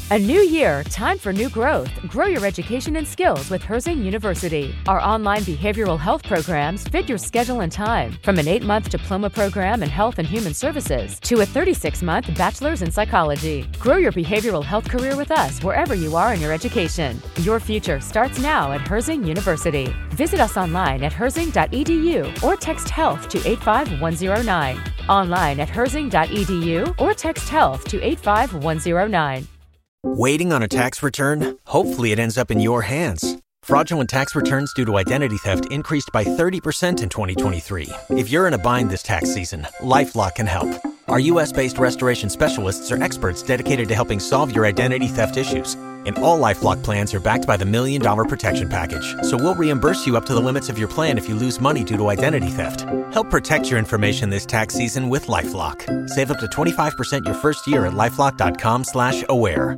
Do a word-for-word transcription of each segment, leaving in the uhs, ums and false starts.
A new year, time for new growth. Grow your education and skills with Herzing University. Our online behavioral health programs fit your schedule and time. From an eight-month diploma program in health and human services to a thirty-six month bachelor's in psychology. Grow your behavioral health career with us wherever you are in your education. Your future starts now at Herzing University. Visit us online at herzing dot e d u or text health to eight five one zero nine. Online at herzing dot e d u or text health to eight five one zero nine. Waiting on a tax return? Hopefully it ends up in your hands. Fraudulent tax returns due to identity theft increased by thirty percent in twenty twenty-three. If you're in a bind this tax season, LifeLock can help. Our U S based restoration specialists are experts dedicated to helping solve your identity theft issues. And all LifeLock plans are backed by the Million Dollar Protection Package. So we'll reimburse you up to the limits of your plan if you lose money due to identity theft. Help protect your information this tax season with LifeLock. Save up to twenty-five percent your first year at LifeLock.com slash aware.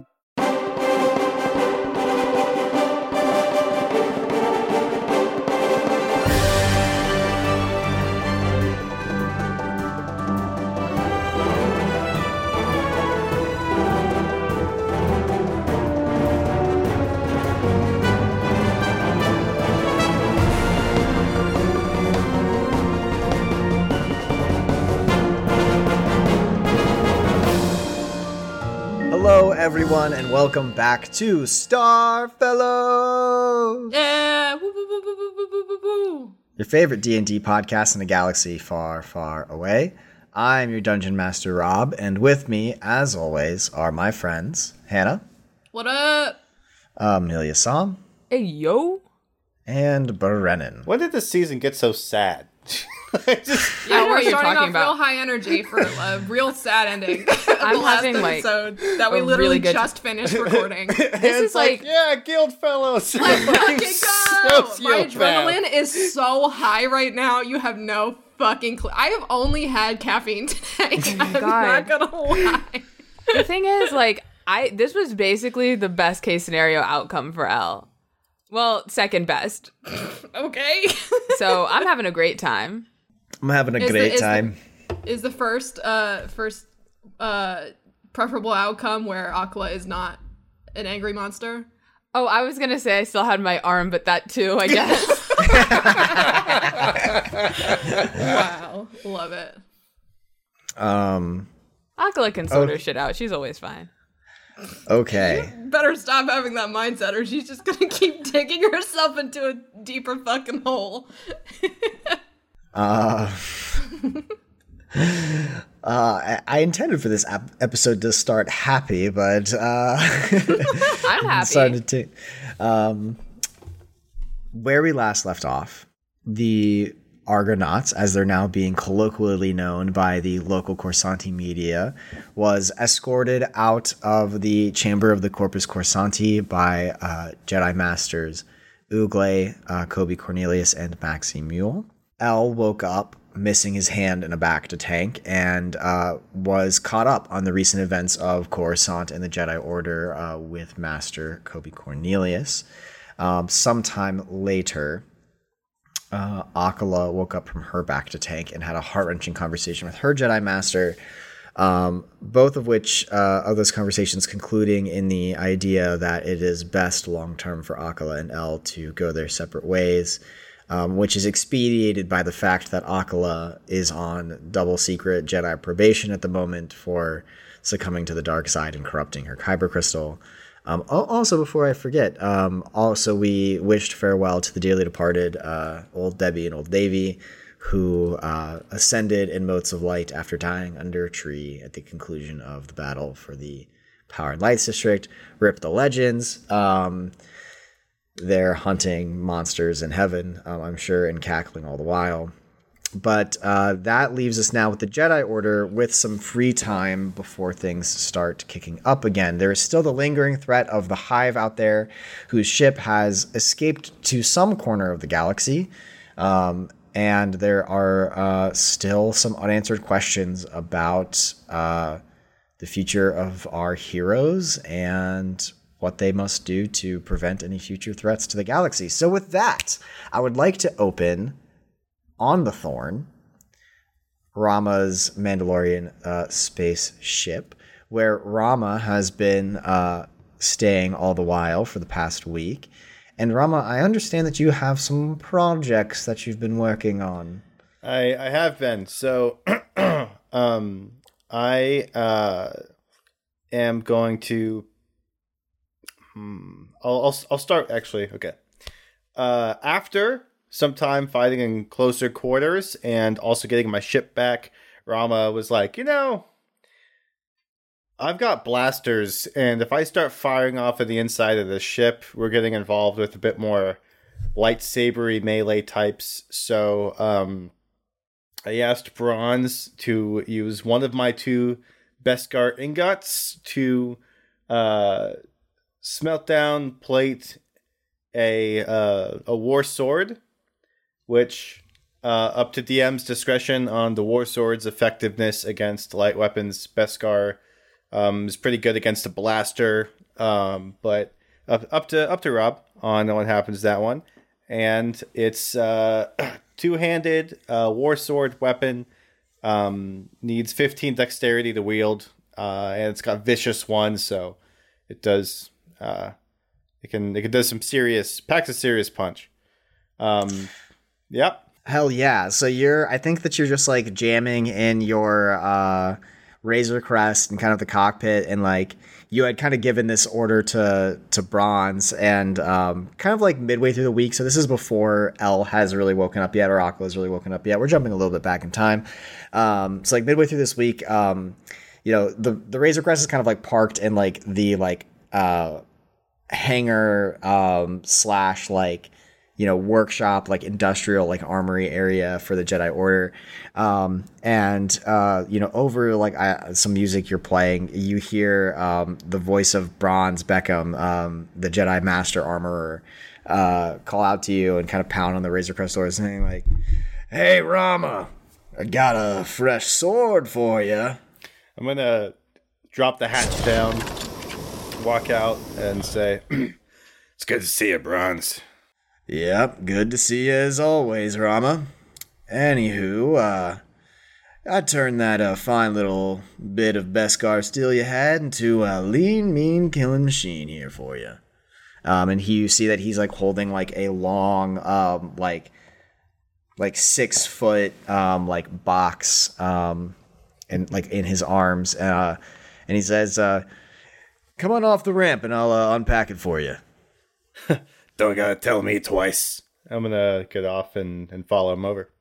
Hello, everyone, and welcome back to Star Fellows! Yeah! Woo, woo, woo, woo, woo, woo, woo, woo. Your favorite D and D podcast in a galaxy far, far away. I'm your Dungeon Master, Rob, and with me, as always, are my friends, Hannah. What up? Amelia Som. Hey, yo. And Brennan. When did this season get so sad? Just, I yeah, know we're what you're starting talking off about. real high energy for a real sad ending. I'm the last having, like, episode that we a literally really good just finished recording. This is like, yeah, Guild Fellows. Let's fucking go! My Sociopath. adrenaline is so high right now. You have no fucking clue. I have only had caffeine today. Oh my I'm God. not gonna lie. the thing is, like, I this was basically the best case scenario outcome for Elle. Well, second best. Okay. So I'm having a great time. I'm having a Is the- great is the- time. Is the first uh first uh preferable outcome where Akla is not an angry monster? Oh, I was gonna say I still had my arm, but that too, I guess. Wow. Love it. Um, Akala can sort Oh. her shit out. She's always fine. okay. Better stop having that mindset or she's just gonna keep digging herself into a deeper fucking hole. Uh, uh, I, I intended for this ap- episode to start happy, but uh, I'm happy. decided to. Um, where we last left off, the Argonauts, as they're now being colloquially known by the local Corsanti media, was escorted out of the chamber of the Corpus Corsanti by uh, Jedi Masters Ugle, uh, Kobe Cornelius, and Maxi Mule. Elle woke up missing his hand in a Bacta tank and uh, was caught up on the recent events of Coruscant and the Jedi Order uh, with Master Kobe Cornelius. Um, sometime later, uh, Akala woke up from her Bacta tank and had a heart-wrenching conversation with her Jedi Master, um, both of which, uh, of those conversations concluding in the idea that it is best long-term for Akala and Elle to go their separate ways. Um, which is expedited by the fact that Akala is on double secret Jedi probation at the moment for succumbing to the dark side and corrupting her Kyber crystal. Um, also, before I forget, um, also we wished farewell to the dearly departed uh, Old Debbie and Old Davy, who uh, ascended in motes of light after dying under a tree at the conclusion of the battle for the Power and Lights District. Rip the legends. Um, They're hunting monsters in heaven, um, I'm sure, and cackling all the while. But uh, that leaves us now with the Jedi Order with some free time before things start kicking up again. There is still the lingering threat of the Hive out there, whose ship has escaped to some corner of the galaxy. Um, and there are uh, still some unanswered questions about uh, the future of our heroes and what they must do to prevent any future threats to the galaxy. So with that, I would like to open on the Thorn, Rama's Mandalorian uh, space ship, where Rama has been uh, staying all the while for the past week. And Rama, I understand that you have some projects that you've been working on. I I have been. So um I uh am going to hmm, I'll, I'll I'll start actually. Okay. Uh after some time fighting in closer quarters and also getting my ship back, Rama was like, "You know, I've got blasters, and if I start firing off of the inside of the ship, we're getting involved with a bit more lightsabery melee types. So um, I asked Bronze to use one of my two Beskar ingots to uh, smelt down, plate a uh, a war sword, which uh, up to D M's discretion on the war sword's effectiveness against light weapons. Beskar Um, is pretty good against a blaster, um, but up, up to up to Rob on what happens to that one. And it's uh, two-handed uh, war sword weapon. Um, needs fifteen dexterity to wield, uh, and it's got vicious one, so it does uh, it can it can do some serious packs a serious punch. Um, yep. Hell yeah! So you're, I think that you're just like jamming in your uh, Razor Crest and kind of the cockpit, and like you had kind of given this order to to Bronze, and um, kind of like midway through the week. So this is before Elle has really woken up yet, or Aquila has really woken up yet. We're jumping a little bit back in time. Um, so like midway through this week, um, you know, the the Razor Crest is kind of like parked in like the like uh, hangar um, slash like, you know, workshop, like industrial, like armory area for the Jedi Order. Um, and, uh, you know, over like uh, some music you're playing, you hear um, the voice of Bronze Beckham, um, the Jedi Master Armorer, uh, call out to you and kind of pound on the Razor Crest door saying like, "Hey, Rama, I got a fresh sword for you." I'm going to drop the hatch down, walk out, and say, "It's good to see you, Bronze." "Yep, good to see you as always, Rama. Anywho, uh, I turned that uh, fine little bit of Beskar steel you had into a lean, mean killing machine here for you." Um, and he, you see that he's like holding like a long, um, like, like six foot, um, like box, um, and like in his arms. Uh, and he says, uh, "Come on off the ramp and I'll uh, unpack it for you." Don't gotta tell me twice. I'm gonna get off and, and follow him over.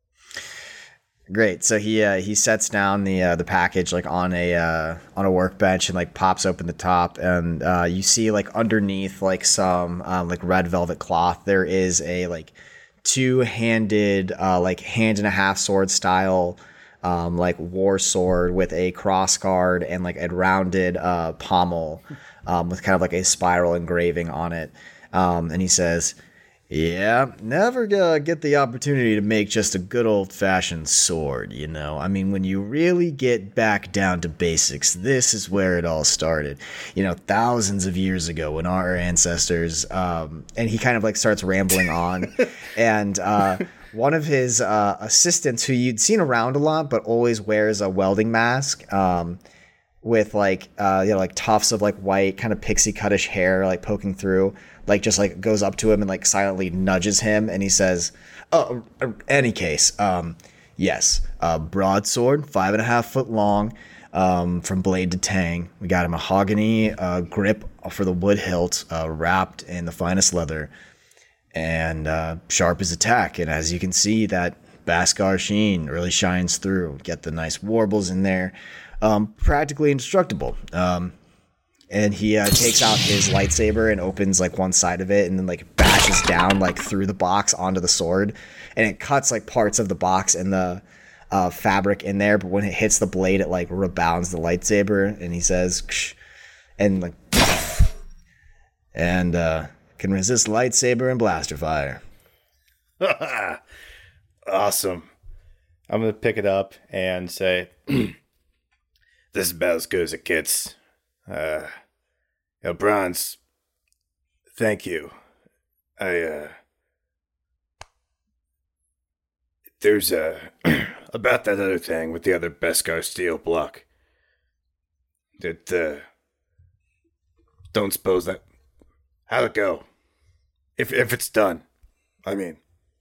Great. So he uh, he sets down the uh, the package like on a uh, on a workbench and like pops open the top, and uh, you see like underneath like some um, like red velvet cloth there is a like two handed uh, like hand and a half sword style um, like war sword with a cross guard and like a rounded uh, pommel um, with kind of like a spiral engraving on it. Um, and he says, "Yeah, never uh, get the opportunity to make just a good old-fashioned sword, you know. I mean, when you really get back down to basics, this is where it all started. You know, thousands of years ago when our ancestors..." Um, and he kind of, like, starts rambling on. and uh, one of his uh, assistants, who you'd seen around a lot but always wears a welding mask, um, with, like, uh, you know, like, tufts of, like, white, kind of pixie-cutish hair, like, poking through, like, just, like, goes up to him and, like, silently nudges him, and he says, "Oh, any case, um, yes, uh, broadsword, five and a half foot long, um, from blade to tang. We got a mahogany uh, grip for the wood hilt, uh, wrapped in the finest leather, and uh, sharp as a tack, and as you can see, that Beskar sheen really shines through. Get the nice warbles in there. Um, practically indestructible." Um, and he uh, takes out his lightsaber and opens like one side of it, and then like bashes down like through the box onto the sword, and it cuts like parts of the box and the uh, fabric in there. But when it hits the blade, it like rebounds the lightsaber, and he says, "Ksh," and like, and uh, can resist lightsaber and blaster fire. Awesome. I'm gonna pick it up and say, "This is about as good as it gets. Uh, you know, Bronze, thank you. I, uh, there's, uh, about that other thing with the other Beskar steel block. That, uh, don't suppose that... How'd it go? If if it's done, I mean...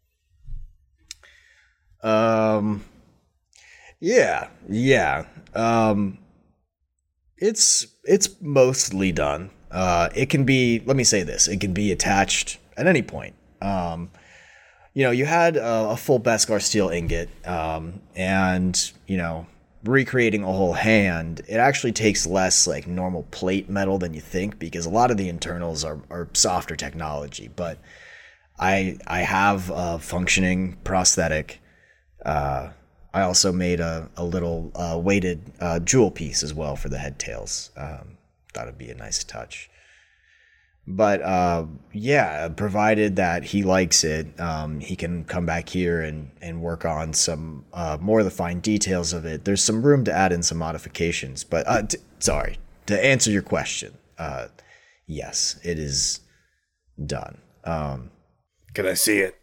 Um... Yeah, yeah. Um... It's it's mostly done. Uh, it can be, let me say this, it can be attached at any point. Um, you know, you had a, a full Beskar steel ingot, um, and, you know, recreating a whole hand, it actually takes less like normal plate metal than you think, because a lot of the internals are, are softer technology. But I I have a functioning prosthetic. Uh, I also made a, a little uh, weighted uh, jewel piece as well for the head tails. Um, thought it'd be a nice touch. But uh, yeah, provided that he likes it, um, he can come back here and, and work on some uh, more of the fine details of it. There's some room to add in some modifications. But uh, t- sorry, to answer your question, uh, yes, it is done. Um, Can I see it?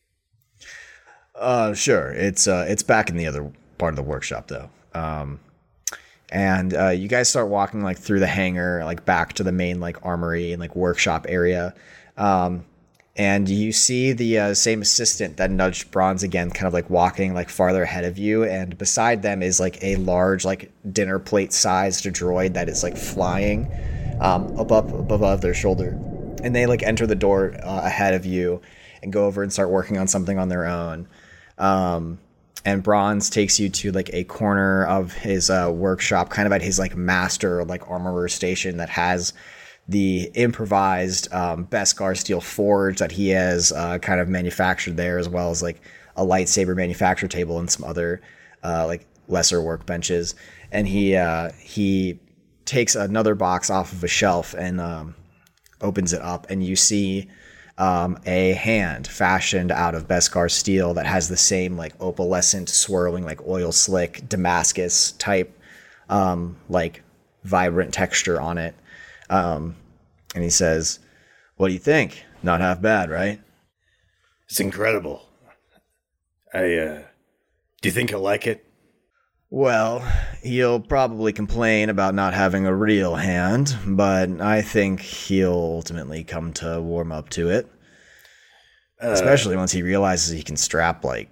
Uh, sure. It's uh, it's back in the other part of the workshop though. Um, and uh, you guys start walking like through the hangar, like back to the main like armory and like workshop area. Um, and you see the uh, same assistant that nudged Bronze again, kind of like walking like farther ahead of you. And beside them is like a large like dinner plate sized droid that is like flying um, above above their shoulder. And they like enter the door uh, ahead of you and go over and start working on something on their own. Um, and Bronze takes you to like a corner of his uh, workshop, kind of at his like master like armorer station that has the improvised um, Beskar steel forge that he has uh, kind of manufactured there, as well as like a lightsaber manufacture table and some other uh, like lesser workbenches. And he uh, he takes another box off of a shelf and um, opens it up, and you see Um, a hand fashioned out of Beskar steel that has the same like opalescent, swirling, like oil slick Damascus type, um, like vibrant texture on it. Um, and he says, "What do you think? Not half bad, right?" It's incredible. I, uh, do you think he'll like it? Well, he'll probably complain about not having a real hand, but I think he'll ultimately come to warm up to it. Uh, Especially once he realizes he can strap, like,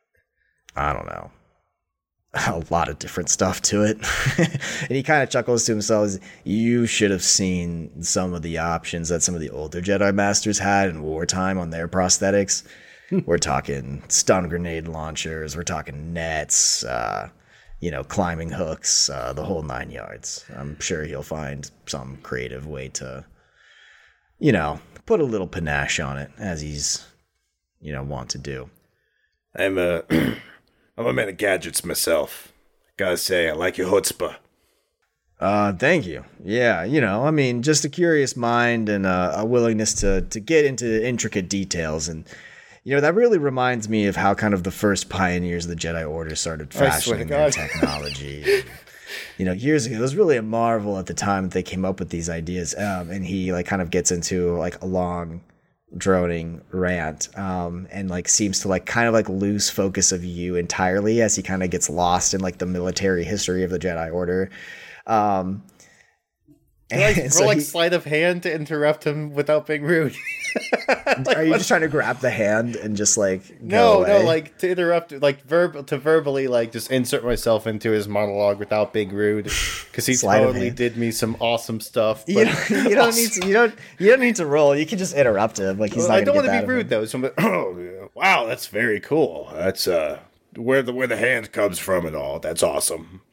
I don't know, a lot of different stuff to it. And he kind of chuckles to himself. You should have seen some of the options that some of the older Jedi Masters had in wartime on their prosthetics. We're talking stun grenade launchers. We're talking nets, uh, you know, climbing hooks, uh, the whole nine yards. I'm sure he'll find some creative way to, you know, put a little panache on it, as he's, you know, want to do. I'm a, I'm a man of gadgets myself. Gotta say, I like your chutzpah. Uh, thank you. Yeah, you know, I mean, just a curious mind and uh, a willingness to to get into intricate details. And, you know, that really reminds me of how kind of the first pioneers of the Jedi Order started fashioning their technology. And, you know, years ago, it was really a marvel at the time that they came up with these ideas. Um, and he, like, kind of gets into, like, a long, droning rant um, and, like, seems to, like, kind of, like, lose focus of you entirely as he kind of gets lost in, like, the military history of the Jedi Order. Um, and like, so like he, sleight of hand to interrupt him without being rude. Like, are you what? just trying to grab the hand and just like no, go away? no, like to interrupt, like verb to verbally like just insert myself into his monologue without being rude, because he Sleight totally did me some awesome stuff. But you don't, you don't need to. You don't. You don't need to roll. You can just interrupt him. Like he's. Well, not I don't want to be rude though. So I'm like, oh wow, that's very cool. That's uh where the where the hand comes from and all. That's awesome.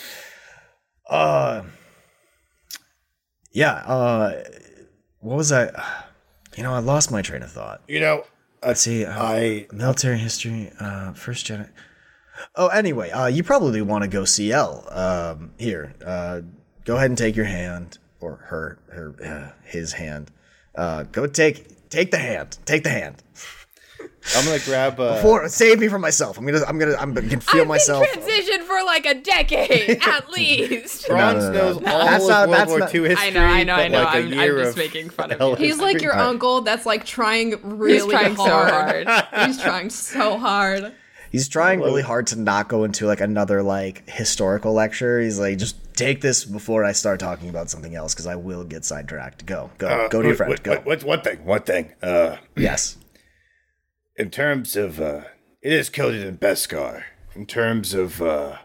Uh. Yeah. Uh. What was I? You know, I lost my train of thought. You know, uh, let's see. Uh, I military history. Uh, first Jedi. Oh, anyway, uh, you probably want to go C L. Um, here, uh, go ahead and take your hand, or her, her, uh, his hand. Uh, go take, take the hand. Take the hand. I'm gonna grab. Uh, Before, save me from myself. I'm gonna. I'm gonna. I'm gonna feel I've myself. I've been transitioned for like a decade at least. Bronze no, no, no, knows no. all That's of not, World War not, Two history. I know. I know. I know. Like I'm, I'm just making fun of him. He's like your Right. uncle that's like trying really He's trying hard. so hard. He's trying so hard. He's trying really hard to not go into like another like historical lecture. He's like, just take this before I start talking about something else, because I will get sidetracked. Go, go, Uh, go to your what- friend. what- Go. what- what- one thing, one thing. Uh, Yes. in terms of, uh, it is Killian and Beskar. In terms of, uh,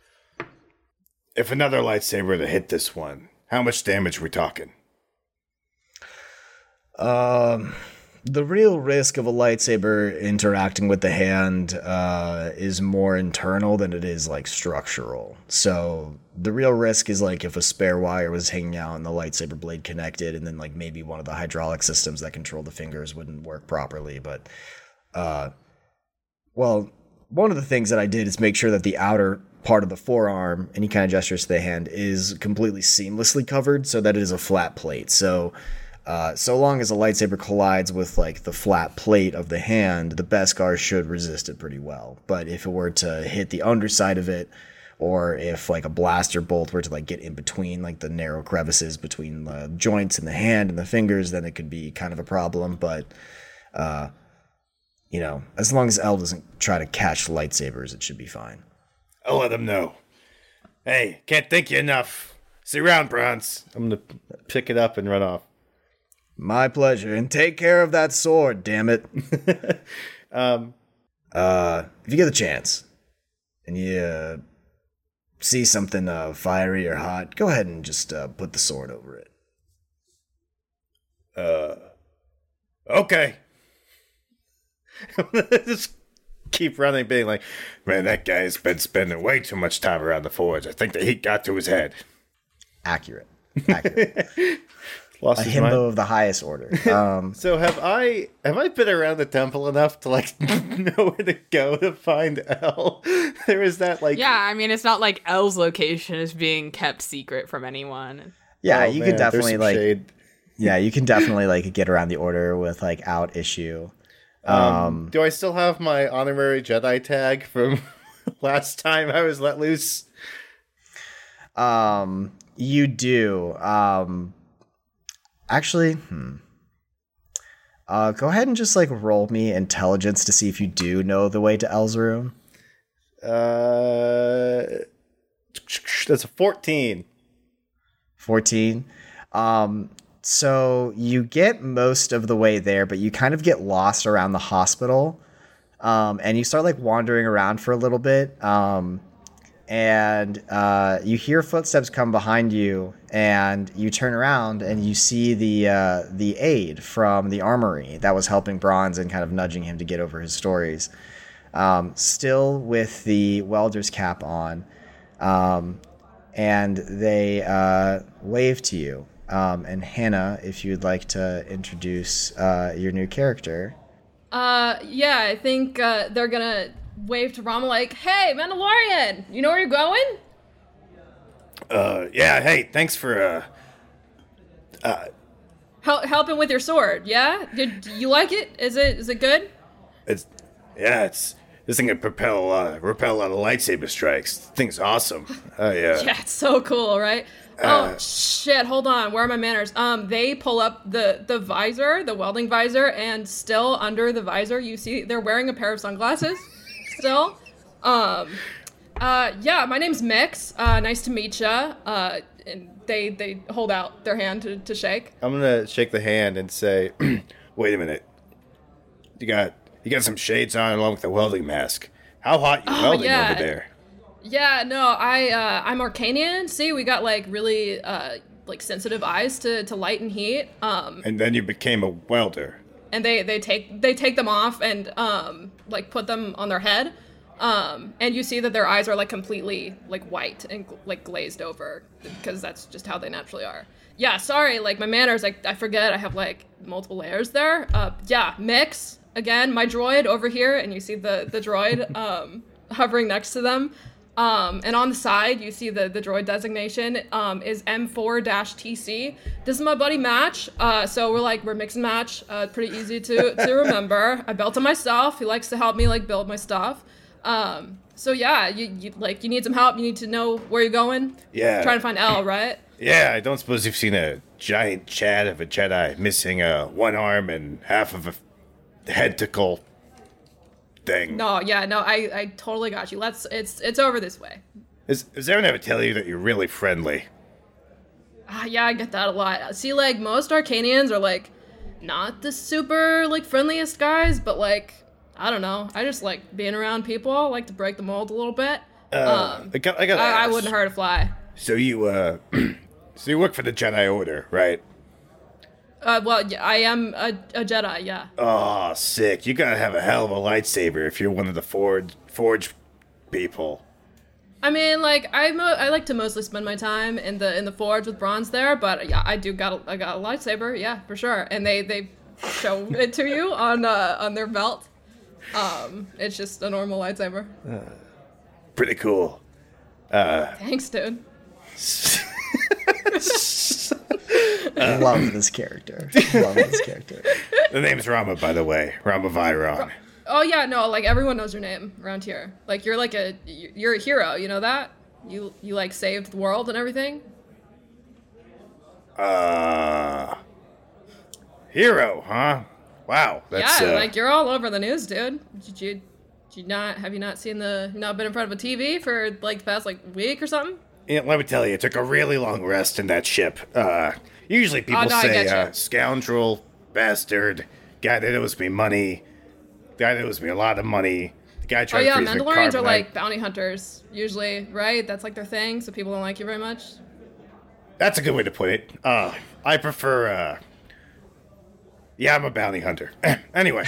if another lightsaber were to hit this one, how much damage are we talking? Um, the real risk of a lightsaber interacting with the hand uh, is more internal than it is like structural. So the real risk is like if a spare wire was hanging out and the lightsaber blade connected, and then like maybe one of the hydraulic systems that control the fingers wouldn't work properly. But, uh, well, one of the things that I did is make sure that the outer part of the forearm, any kind of gestures to the hand, is completely seamlessly covered so that it is a flat plate. So uh, so long as a lightsaber collides with like the flat plate of the hand, the Beskar should resist it pretty well. But if it were to hit the underside of it, or if like a blaster bolt were to like get in between like the narrow crevices between the joints in the hand and the fingers, then it could be kind of a problem. But uh, you know, as long as L doesn't try to catch lightsabers, it should be fine. I'll let him know. Hey, can't thank you enough. See you around, Bronze. I'm gonna pick it up and run off. My pleasure, and take care of that sword, damn it. Um, uh, if you get the chance, and you uh, see something uh, fiery or hot, go ahead and just uh, put the sword over it. uh, okay. Just keep running, being like, man, that guy's been spending way too much time around the forge. I think the heat got to his head. Accurate. Accurate. Lost A his himbo mind. of the highest order. Um, So have I have I been around the temple enough to like know where to go to find Elle? There is that like Yeah, I mean, it's not like Elle's location is being kept secret from anyone. yeah, oh, you man, can there's definitely some like shade. yeah, you can definitely like get around the order with like out issue. Um, Um, do I still have my honorary Jedi tag from last time I was let loose? Um, you do. Um, actually, hmm. Uh, go ahead and just like roll me intelligence to see if you do know the way to Elle's room. Uh, that's a fourteen. fourteen. Um, so you get most of the way there, but you kind of get lost around the hospital. Um, and you start like wandering around for a little bit. Um, and uh, you hear footsteps come behind you, and you turn around and you see the uh, the aide from the armory that was helping Bronze and kind of nudging him to get over his stories. Um, still with the welder's cap on, um, and they uh, wave to you. Um, and Hannah, if you'd like to introduce uh, your new character. Uh, yeah, I think uh, they're gonna wave to Rama like, "Hey, Mandalorian, you know where you're going?" Uh, yeah. Hey, thanks for uh, Hel- helping with your sword, yeah? Did you like it? Is it is it good? it's yeah, it's this thing can propel uh, repel a lot of lightsaber strikes. This thing's awesome. Oh yeah. Yeah, it's so cool, right? Uh, oh shit! Hold on. Where are my manners? Um, they pull up the the visor, the welding visor, and still under the visor, you see they're wearing a pair of sunglasses. Still, um, uh, yeah. My name's Mix. Uh, nice to meet ya. Uh, and they they hold out their hand to, to shake. I'm gonna shake the hand and say, "Wait a minute. You got you got some shades on along with the welding mask. How hot you Oh, welding yeah. over there?" Yeah, no, I uh, I'm Arcanian. See, we got like really uh, like sensitive eyes to, to light and heat. Um, And then you became a welder. and they they take they take them off and um like put them on their head. Um, and you see that their eyes are like completely like white and like glazed over because that's just how they naturally are. Yeah, sorry, like my manners, like I forget I have like multiple layers there. Uh, yeah, Mix again, my droid over here, and you see the the droid um hovering next to them. Um, and on the side, you see the, the droid designation um, is M four T C. This is my buddy Match. Uh, so we're like, we're mix and match. Uh, pretty easy to, to remember. I built it myself. He likes to help me like build my stuff. Um, so yeah, you, you like you need some help. You need to know where you're going. Yeah. Trying to find L, right? Yeah, I don't suppose you've seen a giant Chad of a Jedi missing uh, one arm and half of a head-tickle thing. No, yeah, no, I, I totally got you. Let's it's it's over this way. Is, does everyone ever tell you that you're really friendly? Uh, yeah, I get that a lot. See, like, most Arcanians are, like, not the super, like, friendliest guys, but, like, I don't know. I just like being around people. I like to break the mold a little bit. Uh, um, I, got, I, gotta I, I ask. wouldn't hurt a fly. So you, uh, so you work for the Jedi Order, right? Uh, well, yeah, I am a, a Jedi, yeah. Oh, sick. You gotta have a hell of a lightsaber if you're one of the Forge, Forge people. I mean, like, I mo- I like to mostly spend my time in the in the forge with Bronze there, but yeah, I do got a, I got a lightsaber, yeah, for sure. And they, they show it to you on uh, on their belt. Um, it's just a normal lightsaber. Uh, pretty cool. Uh, Thanks, dude. I love this character. Love this character. The name's Rama, by the way. Rama Viron. Oh yeah, no, like everyone knows your name around here. Like you're like a you're a hero, you know that? You you like saved the world and everything? Uh Hero, huh? Wow, that's Yeah, uh, like you're all over the news, dude. Did you did you not have you not seen the not been in front of a T V for like the past like week or something? Yeah, let me tell you, it took a really long rest in that ship. Uh usually people Oh, no, I say get uh, you. scoundrel, bastard, guy that owes me money, guy that owes me a lot of money. The guy Oh tried yeah, to freeze me Mandalorians are carbonite. like bounty hunters usually, right? That's like their thing, so people don't like you very much. That's a good way to put it. Uh, I prefer, uh... Yeah, I'm a bounty hunter. Anyway.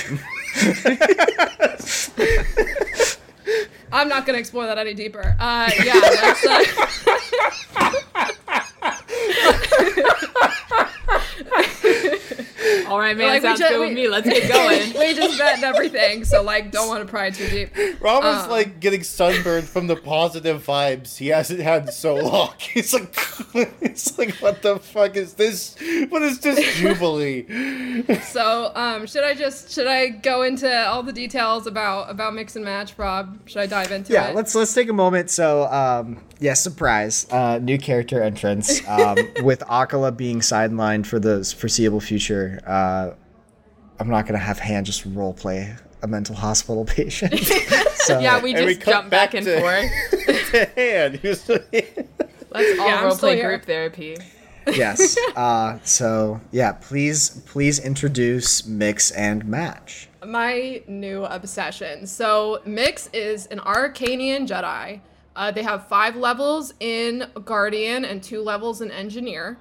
I'm not gonna explore that any deeper. Uh, yeah, that's, uh, All right, man, Like, we sounds ju- good we- with me. Let's get going. we just bet and everything, so like, don't want to pry too deep. Rama's Um, like getting sunburned from the positive vibes he hasn't had in so long. He's like, he's like, what the fuck is this? What is this jubilee? So, um, should I just should I go into all the details about about mix and match, Rob? Should I dive into Yeah, it? let's let's take a moment. So, um, yeah, surprise, uh, new character entrance um, with Akala being sidelined for the foreseeable future. Uh, I'm not gonna have Han just role play a mental hospital patient. So, Yeah, we And we just cut jump back, back and to- forth. Man, he was- Let's all Yeah, I'm role still play here. group therapy. yes. Uh, so yeah, please please introduce mix and match. My new obsession. So, Mix is an Arcanian Jedi. Uh, they have five levels in Guardian and two levels in Engineer.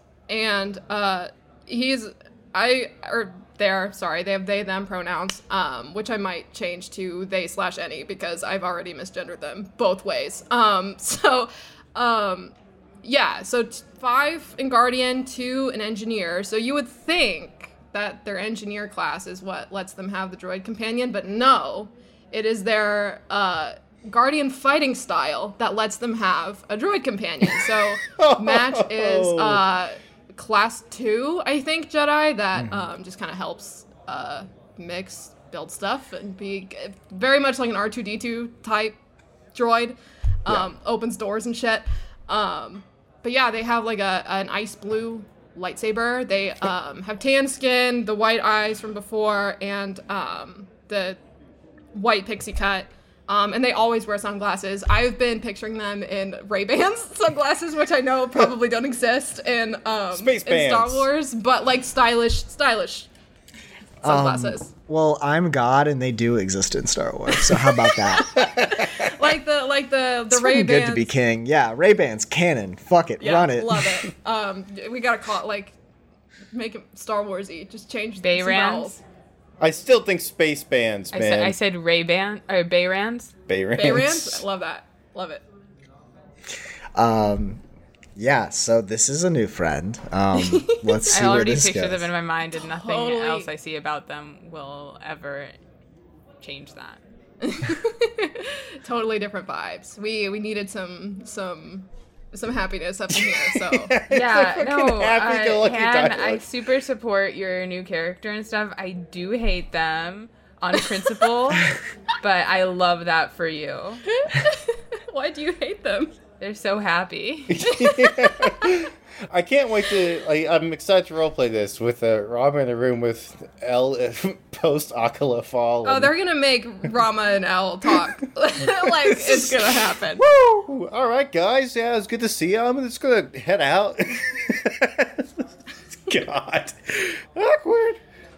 And uh, he's, I, or they're, sorry, they have they, them pronouns, um, which I might change to they slash any because I've already misgendered them both ways. Um, so, um, yeah, so t- five in Guardian, two in Engineer. So you would think that their Engineer class is what lets them have the droid companion, but no, it is their uh, Guardian fighting style that lets them have a droid companion. So Match is uh, class two, I think, Jedi that um, just kind of helps uh, Mix build stuff and be very much like an R two D two type droid. Um, Opens doors and shit. Um, but yeah, they have like a an ice blue lightsaber. They um, have tan skin, the white eyes from before, and um, the white pixie cut. Um, and they always wear sunglasses. I've been picturing them in Ray-Bans sunglasses, which I know probably don't exist in um, Space in Star bands. Wars, but like stylish, stylish sunglasses. Well, I'm God, and they do exist in Star Wars. So how about that? like the like the the It's Ray fucking Bans. good to be king. Yeah, Ray Bans canon. Fuck it, Yeah, run it. love it. Um, we gotta call it like make it Star Warsy. Just change Bay some Rans? vowels. I still think space bands, I man. said I said Ray Ban or Bayrans. Bay Rans. Bay Rans, love that. Love it. Um, yeah. So this is a new friend. Um, let's see I where already this picture goes. them in my mind, and nothing Totally. else I see about them will ever change that. Totally different vibes. We we needed some some some happiness up in here. So Yeah, like no, fucking happy-go-lucky uh, Han, I dialogue. super support your new character and stuff. I do hate them on principle, but I love that for you. why do you hate them? They're so happy. I can't wait to. Like, I'm excited to roleplay this with uh, Rama in a room with L post Akala fall. Oh, and- they're gonna make Rama and Elle talk. Like it's gonna happen. Woo! All right, guys. Yeah, it's good to see you. I'm just gonna head out. God, awkward.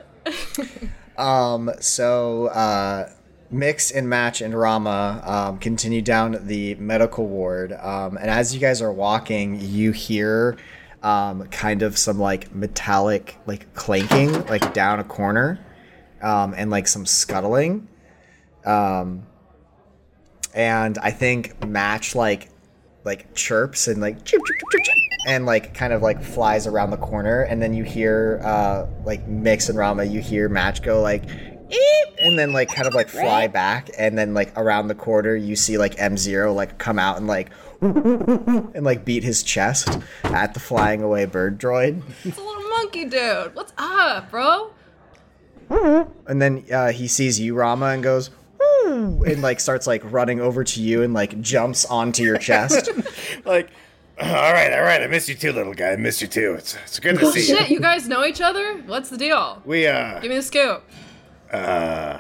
Um, so, uh, Mix and Match and Rama um, continue down the medical ward. Um, and as you guys are walking, you hear um, kind of some like metallic like clanking like down a corner um, and like some scuttling. Um, and I think Match like like chirps and like chirp, chirp, chirp, chirp, chirp, and like kind of like flies around the corner. And then you hear uh, like Mix and Rama, you hear Match go like eep, and then like kind of like fly back, and then like around the corner you see like M Zero like come out and like and like beat his chest at the flying away bird droid. It's a little monkey dude. What's up, bro? And then uh, he sees you, Rama, and goes "Woo," and like starts like running over to you and like jumps onto your chest. Like, all right, all right. I miss you too, little guy. I miss you too. It's it's good to Oh see shit, you. you guys know each other? What's the deal? We uh. Give me the scoop. Uh,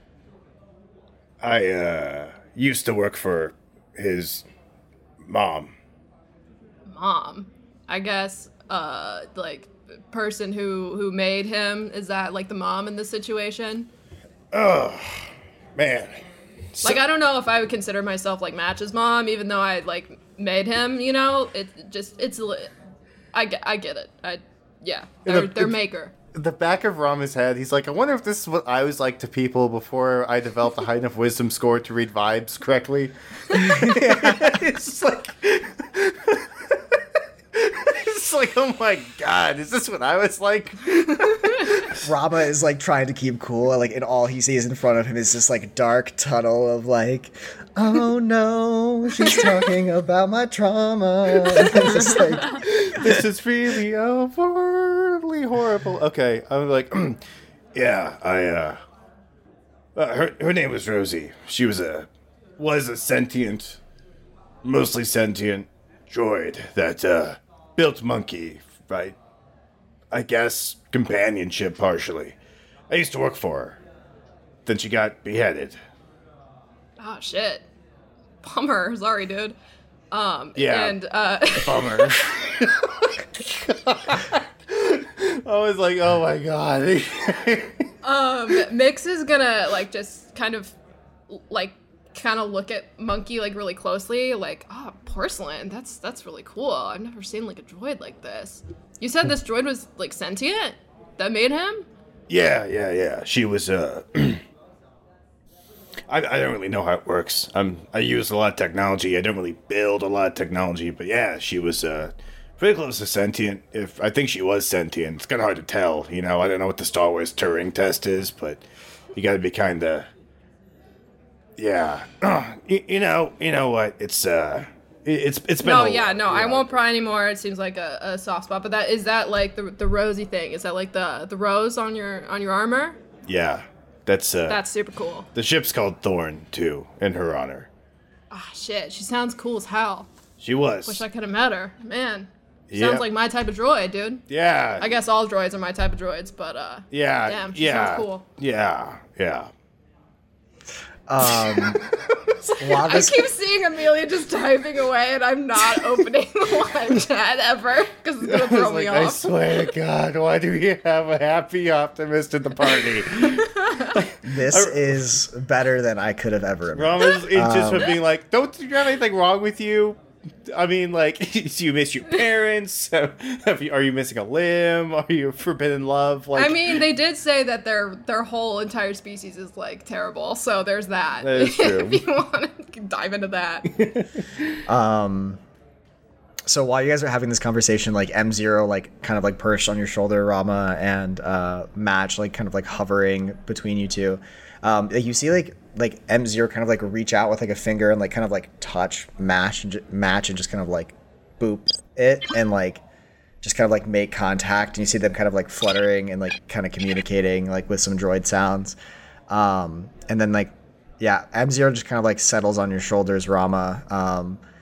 I uh used to work for his mom. Mom. I guess uh like person who who made him, is that like the mom in this situation? Oh, man. So, Like I don't know if I would consider myself like Match's mom, even though I like made him, you know? It just it's li- I get I get it. I yeah, they're the- they're it- maker. the back of Rama's head, he's like, I wonder if this is what I was like to people before I developed a high enough wisdom score to read vibes correctly. It's just like, it's like, oh my god, is this what I was like? Rama is like trying to keep cool, like, and all he sees in front of him is this like dark tunnel of like, oh no, she's talking about my trauma. And it's just like, This is really overly horrible. Okay, I'm like, yeah, I, uh, uh, her, her name was Rosie. She was a, was a sentient, mostly sentient droid that, uh, built Monkey, right? I guess companionship partially. I used to work for her. Then she got beheaded. Oh shit. Bummer. Sorry, dude. Um Yeah. and uh Bummer. I was like, oh my god. um Mix is gonna like just kind of like kind of look at Monkey like really closely, like, oh, porcelain, that's that's really cool. I've never seen like a droid like this. You said this droid was like sentient? That made him? Yeah, yeah, yeah. She was, uh... I, I don't really know how it works. I'm, I use a lot of technology. I don't really build a lot of technology, but yeah, she was, uh... pretty close to sentient. If I think she was sentient. It's kind of hard to tell, you know? I don't know what the Star Wars Turing test is, but you gotta be kind of... Yeah. you, you know, you know what? It's, uh... It's it's been No, a- yeah, no, I won't pry anymore. It seems like a, a soft spot. But that is that like the the rosy thing? Is that like the the rose on your on your armor? Yeah, that's uh. That's super cool. The ship's called Thorn too, in her honor. Ah, shit, she sounds cool as hell. She was. Wish I could have met her. Man, she Yeah. sounds like my type of droid, dude. Yeah. I guess all droids are my type of droids, but uh. Yeah. Damn, she yeah. sounds cool. Yeah. Yeah. um, while I this, keep seeing Amelia just typing away, and I'm not opening the live chat ever because it's gonna throw me I off. swear to God, why do we have a happy optimist in the party? this is better than I could have ever imagined. Rama's it's just Um, for being like, don't you have anything wrong with you? I mean, like, do you miss your parents? Have you, are you missing a limb? Are you forbidden love? Like, I mean, they did say that their their whole entire species is like terrible, so there's that. That is true. If you want to dive into that. Um, so while you guys are having this conversation, like M Zero, like kind of like perched on your shoulder, Rama, and uh, Match, like kind of like hovering between you two. Um, like you see like like M Zero kind of like reach out with like a finger and like kind of like touch Match and ju- Match and just kind of like boop it and like just kind of like make contact, and you see them kind of like fluttering and like kind of communicating like with some droid sounds. Um, and then like yeah, M Zero just kind of like settles on your shoulders, Rama. Um,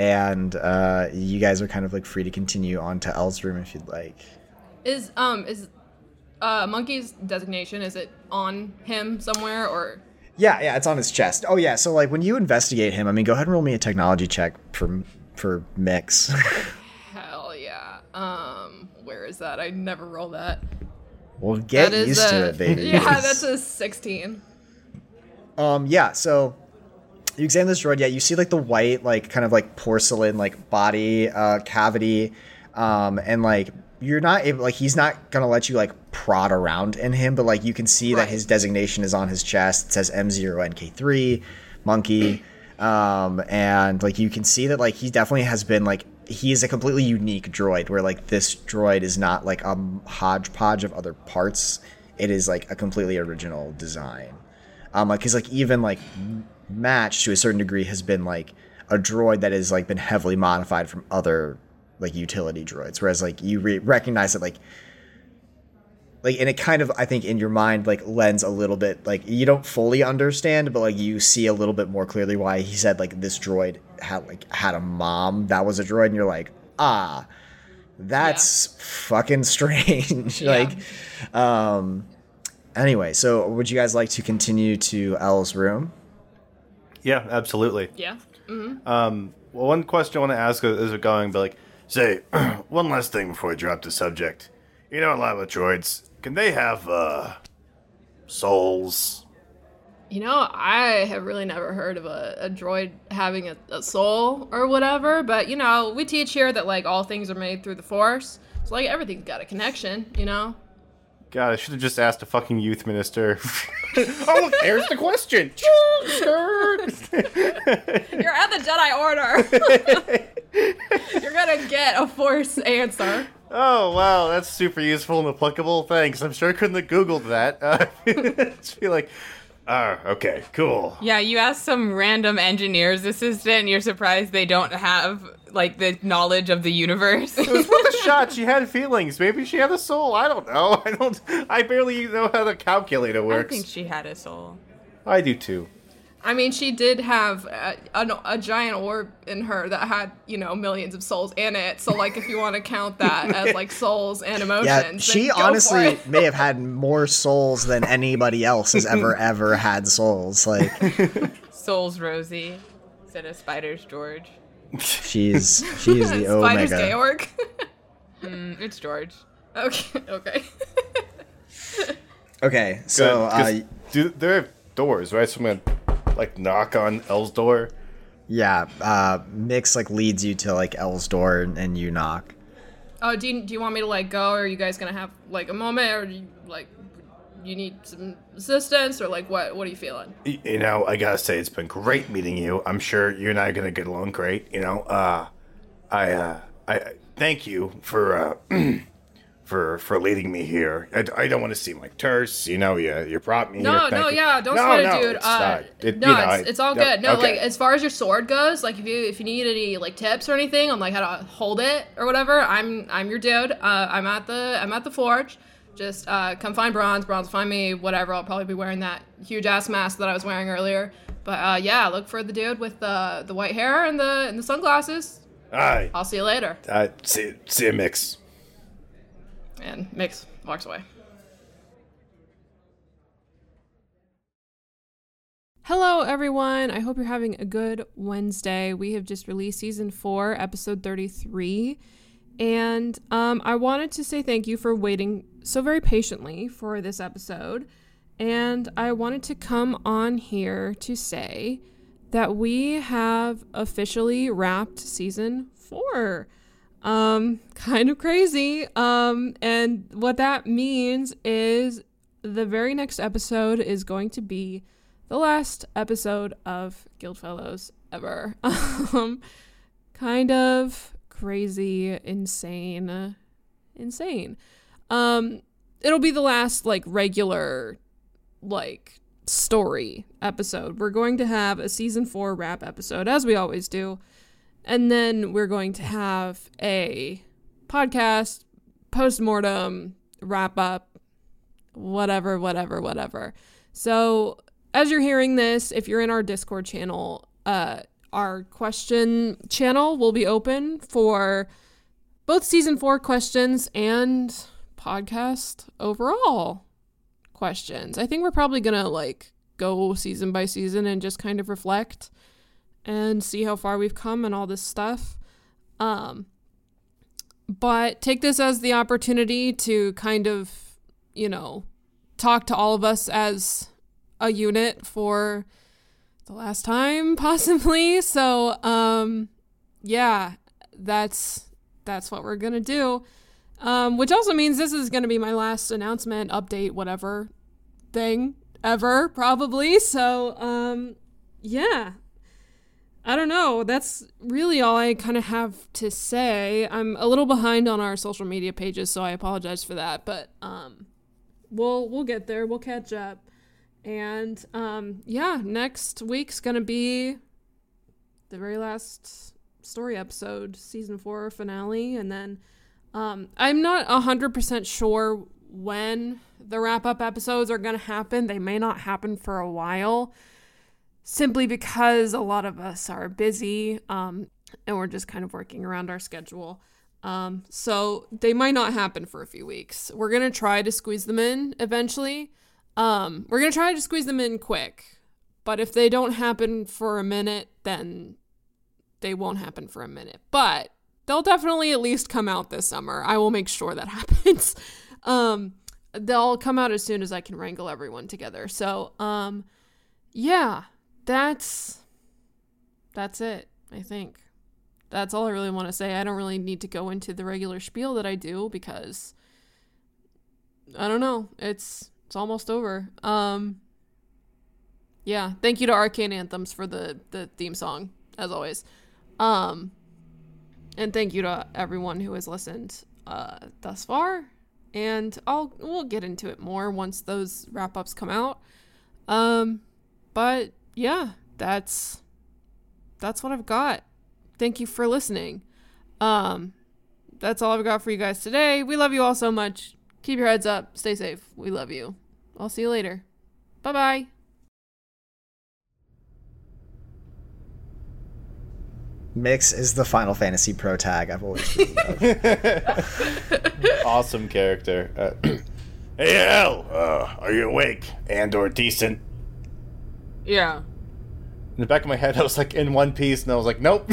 and uh, you guys are kind of like free to continue on to Elle's room if you'd like. Is um is uh Monkey's designation, is it on him somewhere or? Yeah, yeah, it's on his chest. Oh yeah, so like when you investigate him, I mean, go ahead and roll me a technology check for for Mix. Hell yeah. Um, where is that? I never roll that. Well, get That is used a, to it, baby. Yeah, that's a sixteen. Um, yeah, so you examine this droid. Yeah, you see like the white, like kind of like porcelain, like body uh, cavity, um, and like you're not able, like he's not gonna let you like prod around in him, but like you can see Right. that his designation is on his chest. It says M zero N K three, monkey, um, and like you can see that like he definitely has been like he is a completely unique droid. Where like this droid is not like a hodgepodge of other parts. It is like a completely original design. Um, like, cause like even like Match to a certain degree has been like a droid that has like been heavily modified from other like utility droids. Whereas like you re- recognize that like, like, and it kind of, I think in your mind, like lends a little bit, like you don't fully understand, but like you see a little bit more clearly why he said like this droid had like had a mom that was a droid. And you're like, ah, that's yeah. fucking strange. Yeah. like, um, Anyway, so would you guys like to continue to Elle's room? Yeah, absolutely. Yeah. Mm-hmm. Um, well, one question I want to ask as we're going, but like, say, one last thing before we drop the subject. You know, a lot of droids, can they have, uh, souls? You know, I have really never heard of a, a droid having a, a soul or whatever, but, you know, we teach here that, like, all things are made through the Force. So, like, everything's got a connection, you know? God, I should have just asked a fucking youth minister. Oh, look, there's the question. You're at the Jedi Order. You're gonna get a Force answer. Oh, wow, that's super useful and applicable. Thanks. I'm sure I couldn't have Googled that. Uh, just be like, oh, okay, cool. Yeah, you ask some random engineer's assistant and you're surprised they don't have, like, the knowledge of the universe. It was worth a shot. She had feelings. Maybe she had a soul. I don't know. I don't. I barely know how the calculator works. I think she had a soul. I do too. I mean, she did have a, a, a giant orb in her that had, you know, millions of souls in it. So, like, if you want to count that as, like, souls and emotions, yeah, she then go honestly for it. may have had more souls than anybody else has ever, ever had souls. Like, Souls Rosie instead of Spiders George. she's she's the Spiders Omega. Georg. Mm, it's George. Okay, okay. Okay, so Good, 'cause uh, do there are doors, right? So I'm gonna like knock on Elle's door. yeah, uh, Mix like leads you to like Elle's door and, and you knock. Oh, do you, do you want me to, like, go, or are you guys gonna have, like, a moment, or do you, like, you need some assistance, or, like, what What are you feeling? Y- You know, I gotta say, it's been great meeting you. I'm sure you and I are gonna get along great. You know, uh, I, uh, I thank you for, uh, for for leading me here. I, I don't want to seem like terse. You know, you you brought me here. No, Thank no, you. yeah, don't no, sweat it, no, dude. It's Uh, not. It, no, you know, it's, I- it's all yep, good. No, okay. like, as far as your sword goes, like, if you if you need any, like, tips or anything on, like, how to hold it or whatever, I'm I'm your dude. Uh, I'm at the I'm at the forge. Just uh, come find Bronze. Bronze, find me. Whatever. I'll probably be wearing that huge ass mask that I was wearing earlier. But uh, yeah, look for the dude with the the white hair and the and the sunglasses. Aye. I'll see you later. Uh, see, see you, Mix. And Mix walks away. Hello, everyone. I hope you're having a good Wednesday. We have just released season four, episode thirty-three. And um, I wanted to say thank you for waiting so very patiently for this episode. And I wanted to come on here to say that we have officially wrapped season four. Um, kind of crazy. Um, and what that means is the very next episode is going to be the last episode of Guildfellows ever. Um, kind of crazy, insane, insane. Um, it'll be the last, like, regular, like, story episode. We're going to have a season four wrap episode, as we always do. And then we're going to have a podcast, post-mortem, wrap up, whatever, whatever, whatever. So as you're hearing this, if you're in our Discord channel, uh, our question channel will be open for both season four questions and podcast overall questions. I think we're probably gonna like go season by season and just kind of reflect and see how far we've come and all this stuff. Um, but take this as the opportunity to kind of, you know, talk to all of us as a unit for the last time, possibly. So, um, yeah, that's that's what we're gonna do. Um, which also means this is gonna be my last announcement, update, whatever thing ever, probably. So, um, yeah. I don't know. That's really all I kind of have to say. I'm a little behind on our social media pages, so I apologize for that. But um, we'll we'll get there. We'll catch up. And um, yeah, next week's gonna be the very last story episode, season four finale, and then um, I'm not a hundred percent sure when the wrap up episodes are gonna happen. They may not happen for a while, simply because a lot of us are busy, um, and we're just kind of working around our schedule. Um, so they might not happen for a few weeks. We're gonna try to squeeze them in eventually. Um, we're going to try to squeeze them in quick, but if they don't happen for a minute, then they won't happen for a minute, but they'll definitely at least come out this summer. I will make sure that happens. Um, they'll come out as soon as I can wrangle everyone together. So, um, yeah, that's, that's it. I think that's all I really want to say. I don't really need to go into the regular spiel that I do because I don't know. It's, It's almost over. Um, yeah, thank you to Arcane Anthems for the, the theme song, as always. Um, and thank you to everyone who has listened uh, thus far. And I'll we'll get into it more once those wrap-ups come out. Um, but yeah, that's that's what I've got. Thank you for listening. Um, that's all I've got for you guys today. We love you all so much. Keep your heads up. Stay safe. We love you. I'll see you later. Bye-bye. Mix is the Final Fantasy pro tag I've always dreamed of. Awesome character. Uh, hey, Al, uh, are you awake and or decent? Yeah. In the back of my head, I was like in One Piece, and I was like, nope.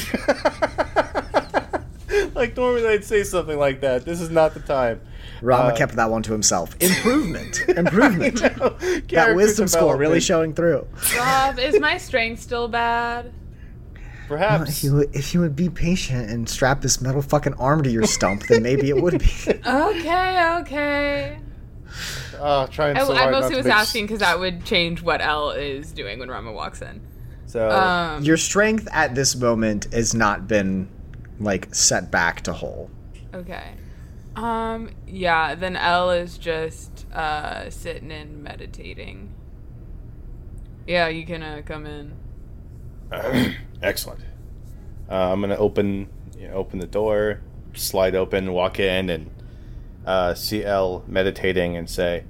Like, normally they'd say something like that. This is not the time. Rama uh, kept that one to himself. Improvement. Improvement. That wisdom score really showing through. Rob, is my strength still bad? Perhaps. Well, if you would, if you would be patient and strap this metal fucking arm to your stump, then maybe it would be. Okay, okay. Oh, trying I, so I hard not mostly to was make s- asking because that would change what Elle is doing when Rama walks in. So Um, Your strength at this moment has not been, like, set back to whole. Okay. Um, yeah, then Elle is just uh, sitting and meditating. Yeah, you can uh, come in. excellent. Uh, I'm gonna open, you know, open the door, slide open, walk in, and uh, see Elle meditating and say,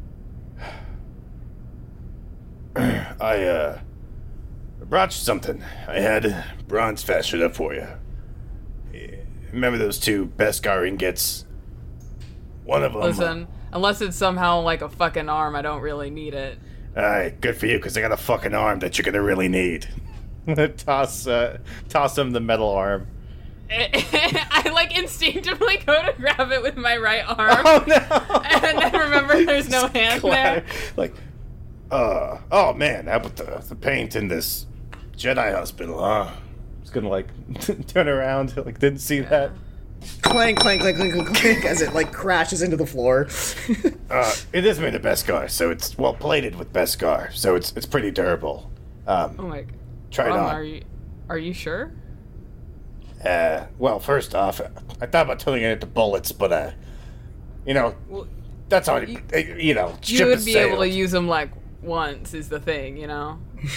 "I uh, brought you something. I had bronze fashion up for you. Remember those two Beskar ingots? One of them. Listen, unless it's somehow like a fucking arm, I don't really need it. Alright, good for you, because I got a fucking arm that you're gonna really need." toss, uh, toss him the metal arm. I like instinctively go to grab it with my right arm. Oh no! And then remember there's no hand there. Like, uh, oh man, that with the, the paint in this Jedi hospital, huh? Just gonna like turn around, like didn't see yeah. that. Clank, clank, clank, clank, clank, clank, as it, like, crashes into the floor. uh, it is made of Beskar, so it's well plated with Beskar, so it's it's pretty durable. Um, oh my god. Try it um, on. Are you, are you sure? Uh, well, first off, I thought about turning it into bullets, but, uh, you know, well, that's already, you, you know, you would be sailed. able to use them, like, once is the thing, you know?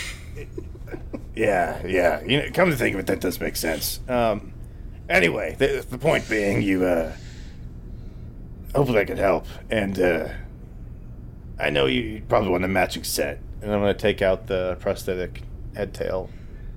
yeah, yeah. You know, come to think of it, that does make sense. Um, anyway, the, the point being, you, uh, hopefully I can help, and, uh, I know you probably want a matching set, and I'm going to take out the prosthetic head tail.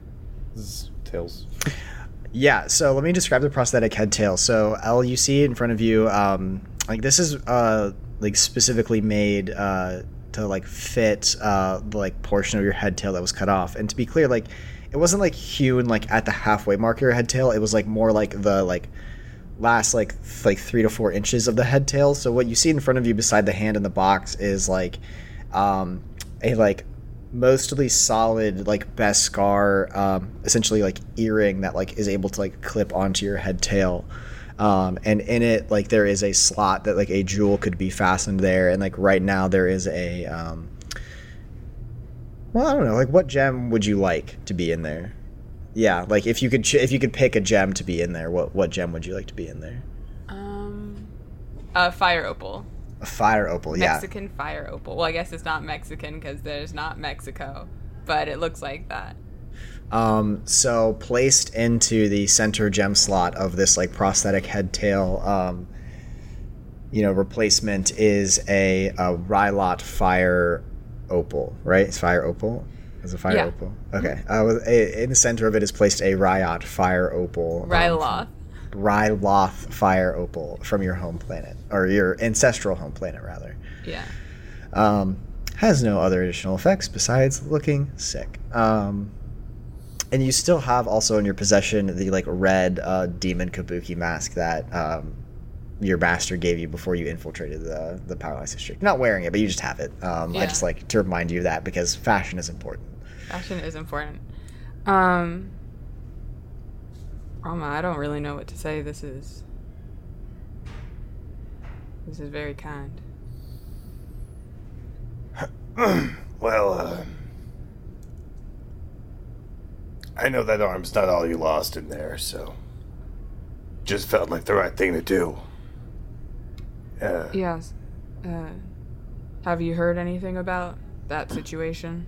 This is Tails. Yeah, so let me describe the prosthetic head tail. So L, you see in front of you, um, like this is uh, like specifically made uh, to like fit uh, the like portion of your head tail that was cut off. And to be clear, like it wasn't like hewn like at the halfway mark of your head tail. It was like more like the like last like th- like three to four inches of the head tail. So what you see in front of you beside the hand in the box is like um, a like mostly solid like Beskar um essentially like earring that like is able to like clip onto your head tail, um and in it like there is a slot that like a jewel could be fastened there, and like right now there is a um well I don't know, like what gem would you like to be in there? Yeah, like if you could ch- if you could pick a gem to be in there, what what gem would you like to be in there? Um, uh, fire opal. A fire opal, yeah. Mexican fire opal. Well, I guess it's not Mexican because there's not Mexico, but it looks like that. Um, so placed into the center gem slot of this like prosthetic head tail, um, you know, replacement is a, a Rylot fire opal, right? It's fire opal. It's a fire Yeah. opal. Okay. Uh, with a, in the center of it is placed a Ryot fire opal. um, Ryloth. Ryloth fire opal from your home planet, or your ancestral home planet, rather. Yeah. Um, has no other additional effects besides looking sick. Um, and you still have also in your possession the like red uh, demon kabuki mask that um, your master gave you before you infiltrated the the Powerless District. Not wearing it, but you just have it. Um, I Yeah. just like to remind you of that because fashion is important. Fashion is important. Um, Rama, I don't really know what to say. This is... This is very kind. Well, uh, I know that arm's not all you lost in there, so just felt like the right thing to do. Uh, Yes. Uh, have you heard anything about that situation?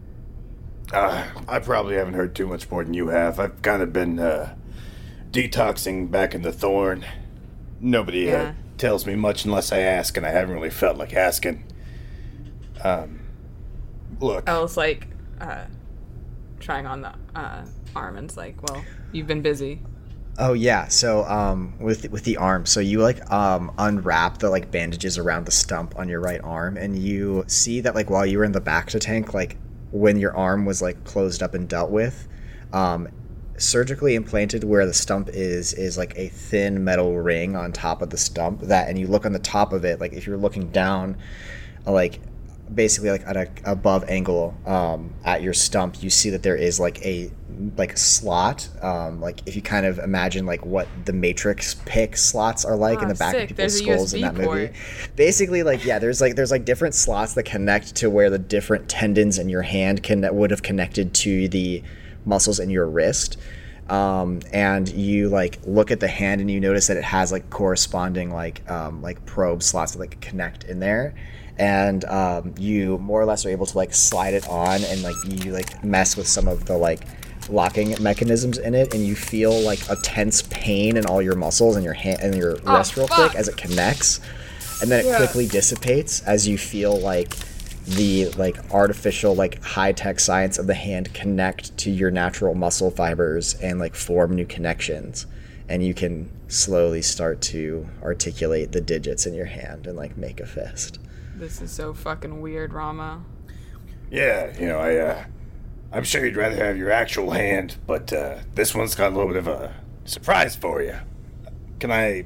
uh, I probably haven't heard too much more than you have. I've kind of been uh, detoxing back in the Thorn. Nobody uh, Yeah. tells me much unless I ask, and I haven't really felt like asking. Um, look. Elle's like, uh, trying on the uh, arm and's like, well, you've been busy. Oh yeah, so um, with with the arm, so you like um, unwrap the like bandages around the stump on your right arm, and you see that like while you were in the Bacta tank, like when your arm was like closed up and dealt with, um, surgically implanted where the stump is is like a thin metal ring on top of the stump. That, and you look on the top of it, like if you're looking down, like basically like at a above angle um, at your stump, you see that there is like a like a slot, um, like if you kind of imagine like what the Matrix pick slots are like Ah, in the back sick. of people's There's a skulls U in S B that movie. port. Basically, like yeah, there's like there's like different slots that connect to where the different tendons in your hand can that would have connected to the muscles in your wrist. Um, and you like look at the hand and you notice that it has like corresponding like um, like probe slots that like connect in there, and um, you more or less are able to like slide it on and like you like mess with some of the like locking mechanisms in it, and you feel like a tense pain in all your muscles and your hand and your Oh, wrist real fuck. quick as it connects, and then it Yeah. quickly dissipates as you feel like the like artificial like high-tech science of the hand connect to your natural muscle fibers and like form new connections, and you can slowly start to articulate the digits in your hand and like make a fist. This is so fucking weird, Rama. Yeah, you know, I, uh, I'm sure you'd rather have your actual hand, but uh, this one's got a little bit of a surprise for you. Can I,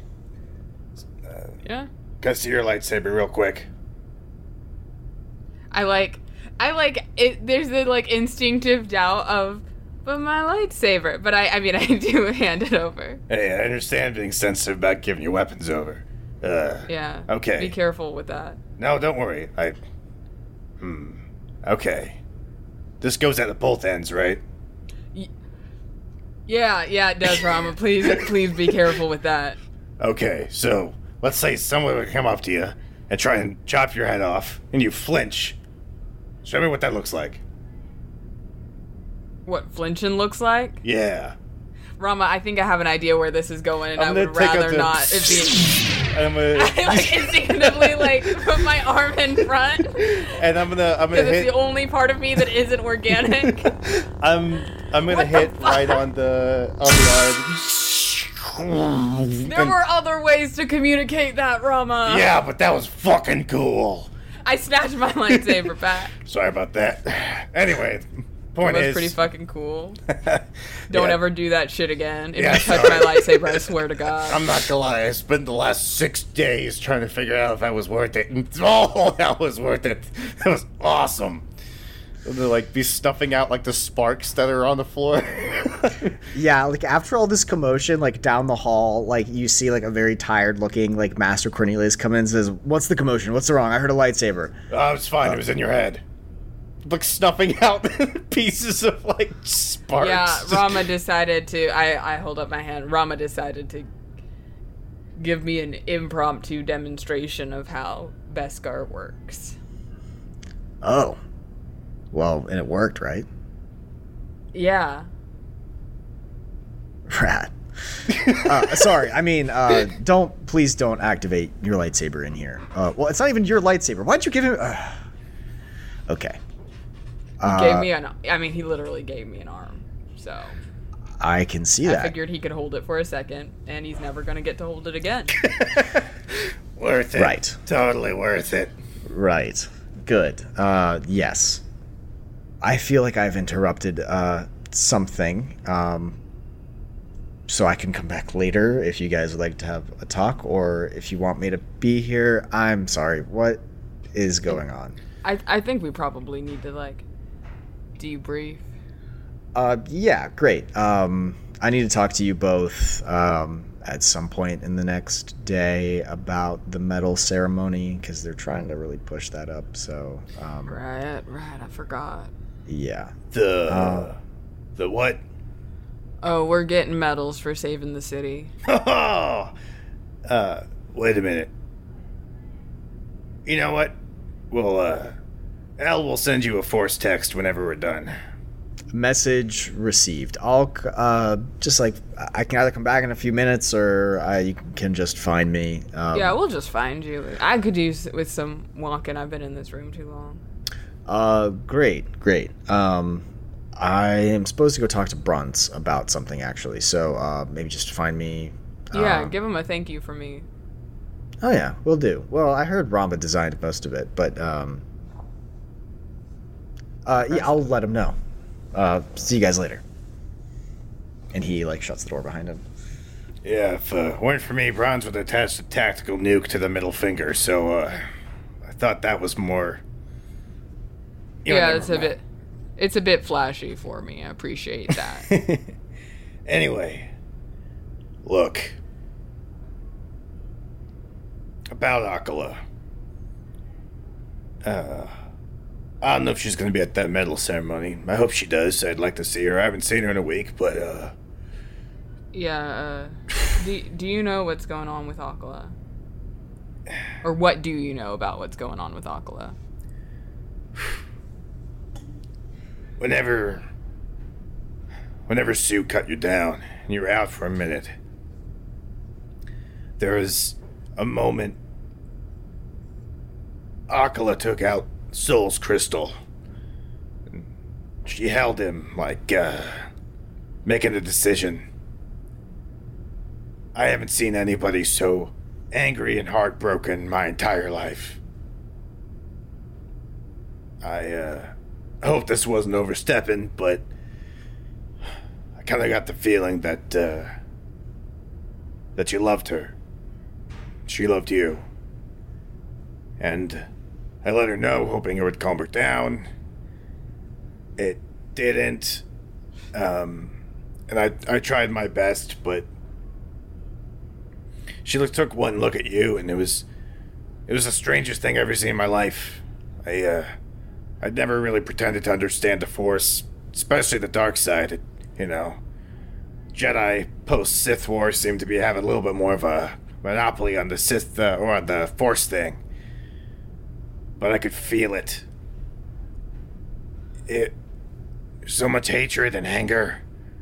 Yeah? can I see your lightsaber real quick? I like, I like, it, there's the, like, instinctive doubt of, but my lightsaber. But I, I mean, I do hand it over. Hey, I understand being sensitive about giving your weapons over. Uh, Yeah. Okay. Be careful with that. No, don't worry. I. Hmm. Okay. This goes at both ends, right? Yeah, yeah, it does, Rama. Please, please be careful with that. Okay, so let's say someone would come up to you and try and chop your head off, and you flinch. Show me what that looks like. What flinching looks like? Yeah. Rama, I think I have an idea where this is going, and I'm I gonna would take out rather the- not it be. And I'm gonna, I like instinctively like put my arm in front because and I'm gonna, I'm gonna it's hit. the only part of me that isn't organic. I'm, I'm I'm gonna What the hit fuck? right on the on the arm. There were other ways to communicate that, Rama. Yeah, but that was fucking cool. I snatched my lightsaber back. Sorry about that. Anyway, It point was is pretty fucking cool. Don't Yeah. ever do that shit again. If Yeah, you touch sorry. my lightsaber, I swear to God. I'm not gonna lie, I spent the last six days trying to figure out if that was worth it. And oh, that was worth it. That was awesome. And they'll like be stuffing out like the sparks that are on the floor. Yeah, like after all this commotion, like down the hall, like you see like a very tired looking like Master Cornelius come in and says, "What's the commotion? What's wrong? I heard a lightsaber." Oh, it's fine. It was in your head. Like snuffing out pieces of like sparks. Yeah, Rama decided to. I, I hold up my hand. Rama decided to give me an impromptu demonstration of how Beskar works. Oh. Well, and it worked, right? Yeah. Rat. uh, sorry, I mean, uh, don't, please don't activate your lightsaber in here. Uh, well, it's not even your lightsaber. Why'd you give him, uh, okay. He Uh, gave me an. I mean, he literally gave me an arm. So I can see I that. figured he could hold it for a second, and he's never gonna get to hold it again. Worth it. Right. Totally worth it. Right. Good. Uh, yes. I feel like I've interrupted uh, something, um, so I can come back later if you guys would like to have a talk, or if you want me to be here. I'm sorry. What is going on? I I think we probably need to like debrief. Uh, yeah, great. Um, I need to talk to you both um, at some point in the next day about the medal ceremony, because they're trying to really push that up. So, um, Right, right. I forgot. yeah. The Uh, the what? Oh, we're getting medals for saving the city. uh, wait a minute. You know what? We'll uh, Al will send you a force text whenever we're done. Message received. I'll uh just like I can either come back in a few minutes, or uh, you can just find me. Um, Yeah, we'll just find you. I could use with some walking. I've been in this room too long. Uh, great, great. Um, I am supposed to go talk to Bruntz about something actually. So uh, maybe just find me. Yeah, uh, give him a thank you from me. Oh yeah, we'll do. Well, I heard Ramba designed most of it, but um, uh, yeah, I'll let him know. Uh, see you guys later. And he like shuts the door behind him. Yeah, if uh, it weren't for me, Bronze would attach a tactical nuke to the middle finger, so uh, I thought that was more. You know, Yeah, never it's a mind. bit, it's a bit flashy for me. I appreciate that. Anyway, look. About Akala. Uh, I don't know if she's going to be at that medal ceremony. I hope she does. I'd like to see her. I haven't seen her in a week, but, uh... Yeah, uh, do, do you know what's going on with Akala? Or what do you know about what's going on with Akala? Whenever... Whenever Sue cut you down, and you were out for a minute, there was a moment Akala took out Soul's crystal. She held him, like, uh, making a decision. I haven't seen anybody so angry and heartbroken my entire life. I, uh, hope this wasn't overstepping, but I kind of got the feeling that, uh, that you loved her. She loved you. And I let her know, hoping it would calm her down. It didn't. Um, and I, I tried my best, but she look, took one look at you, and it was, it was the strangest thing I've ever seen in my life. I, uh, I'd never really pretended to understand the Force, especially the dark side. It, you know, Jedi post-Sith War seem to be having a little bit more of a monopoly on the Sith, uh, or on the Force thing. But I could feel it. It... So much hatred and anger.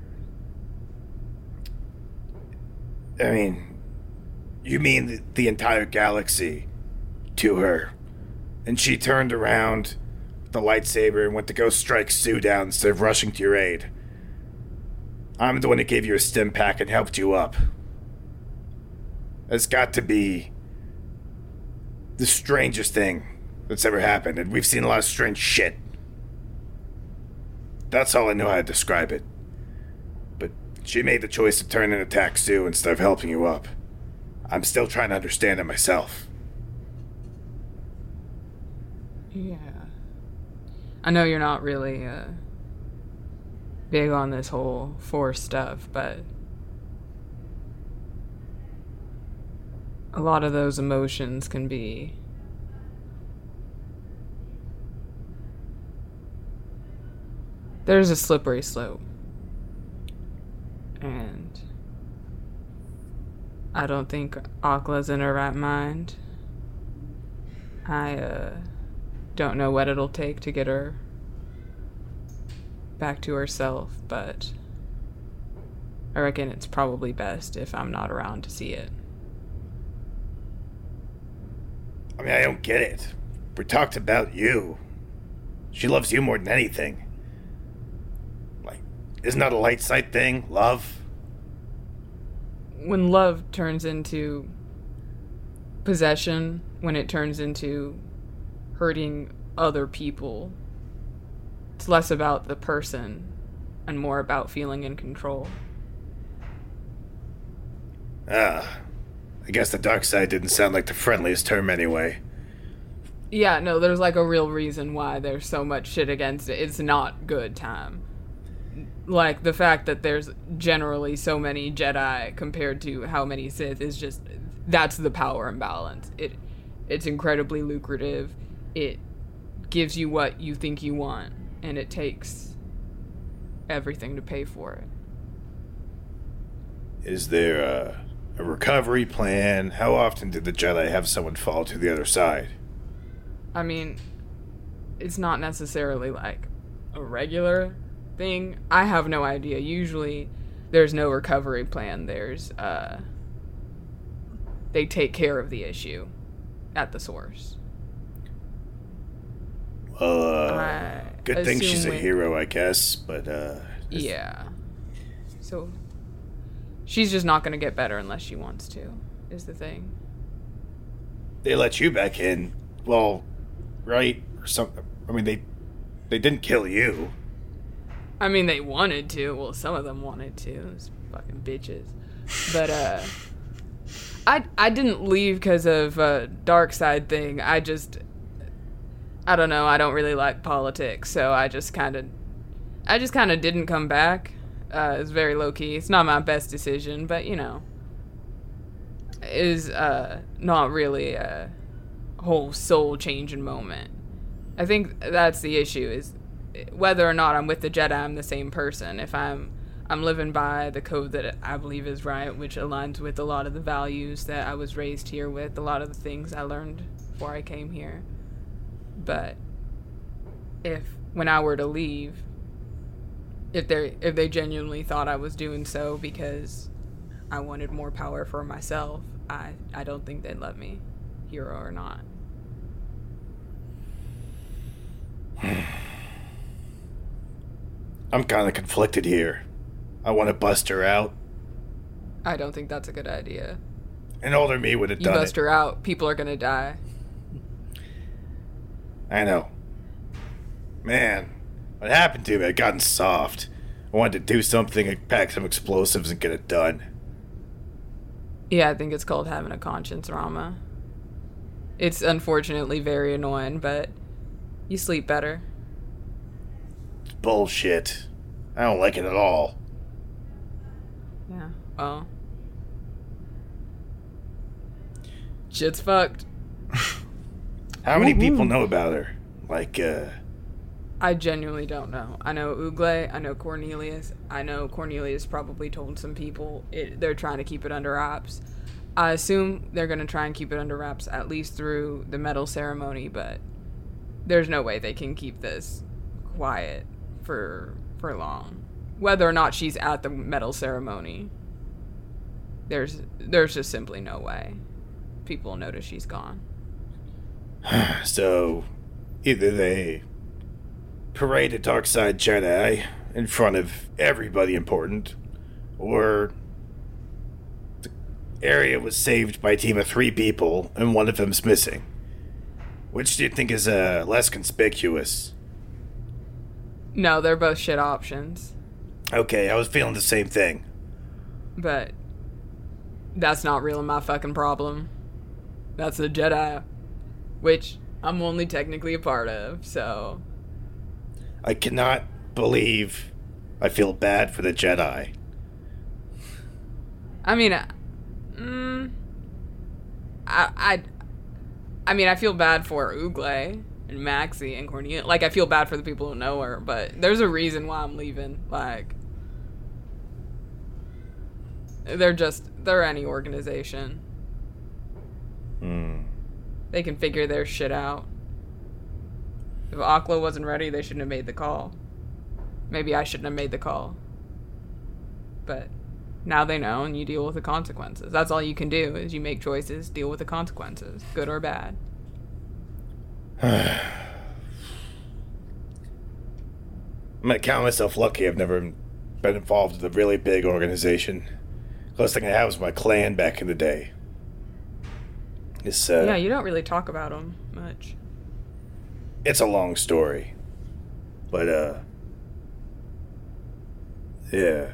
I mean, you mean the, the entire galaxy to her. And she turned around with the lightsaber and went to go strike Sue down instead of rushing to your aid. I'm the one that gave you a stim pack and helped you up. It's got to be the strangest thing that's ever happened, and we've seen a lot of strange shit. That's all I know how to describe it. But she made the choice to turn and attack Sue instead of helping you up. I'm still trying to understand it myself. Yeah. I know you're not really uh, big on this whole Force stuff, but a lot of those emotions can be there's a slippery slope. And I don't think Akla's in her right mind. I uh, don't know what it'll take to get her back to herself, but I reckon it's probably best if I'm not around to see it. I mean, I don't get it. We talked about you. She loves you more than anything. Like, isn't that a light side thing? Love? When love turns into possession, when it turns into hurting other people, it's less about the person and more about feeling in control. Ah, I guess the dark side didn't sound like the friendliest term anyway. Yeah, no, there's like a real reason why there's so much shit against it. It's not good time. Like, the fact that there's generally so many Jedi compared to how many Sith is just, that's the power imbalance. It, it's incredibly lucrative. It gives you what you think you want, and it takes everything to pay for it. Is there a, a recovery plan? How often did the Jedi have someone fall to the other side? I mean, it's not necessarily like a regular thing. I have no idea. Usually there's no recovery plan. There's uh they take care of the issue at the source. Well, uh, I good thing she's a when, hero, I guess, but uh yeah. So she's just not going to get better unless she wants to, is the thing. They let you back in. Well, right? Or something. I mean, they they didn't kill you. I mean, they wanted to. Well, some of them wanted to. Those fucking bitches. But, uh... I, I didn't leave because of a dark side thing. I just... I don't know. I don't really like politics, so I just kind of... I just kind of didn't come back. Uh, it's very low-key. It's not my best decision, but, you know... It is, uh, not really a whole soul-changing moment. I think that's the issue, is... whether or not I'm with the Jedi, I'm the same person. If I'm I'm living by the code that I believe is right, which aligns with a lot of the values that I was raised here with, a lot of the things I learned before I came here. But if, when I were to leave, if they if they genuinely thought I was doing so because I wanted more power for myself, I, I don't think they'd let me, hero or not. I'm kind of conflicted here. I want to bust her out. I don't think that's a good idea. An older me would have You done bust it. her out, people are gonna die. I know. Man, what happened to me? I'd gotten soft. I wanted to do something, like pack some explosives and get it done. Yeah, I think it's called having a conscience, Rama. It's unfortunately very annoying, but you sleep better. It's bullshit. I don't like it at all. Yeah, well. Shit's fucked. How many people know about her? Like, uh... I genuinely don't know. I know Ugle, I know Cornelius. I know Cornelius probably told some people it, they're trying to keep it under wraps. I assume they're going to try and keep it under wraps at least through the medal ceremony, but there's no way they can keep this quiet for for long. Whether or not she's at the medal ceremony, there's there's just simply no way. People will notice she's gone. So, either they parade a dark side Jedi in front of everybody important, or the area was saved by a team of three people and one of them's missing. Which do you think is uh, less conspicuous? No, they're both shit options. Okay, I was feeling the same thing. But that's not really my fucking problem. That's the Jedi, which I'm only technically a part of, so... I cannot believe I feel bad for the Jedi. I mean, uh, mm, I, I, I mean, I feel bad for Ugle and Maxie and Cornelia. Like, I feel bad for the people who know her, but there's a reason why I'm leaving. Like, they're just, they're any organization. Hmm. They can figure their shit out. If Akla wasn't ready, they shouldn't have made the call. Maybe I shouldn't have made the call. But now they know, and you deal with the consequences. That's all you can do, is you make choices, deal with the consequences, good or bad. I'm gonna count myself lucky I've never been involved with a really big organization. Closest thing I had was my clan back in the day. It's, uh, yeah, you don't really talk about them much. It's a long story. But, uh... yeah.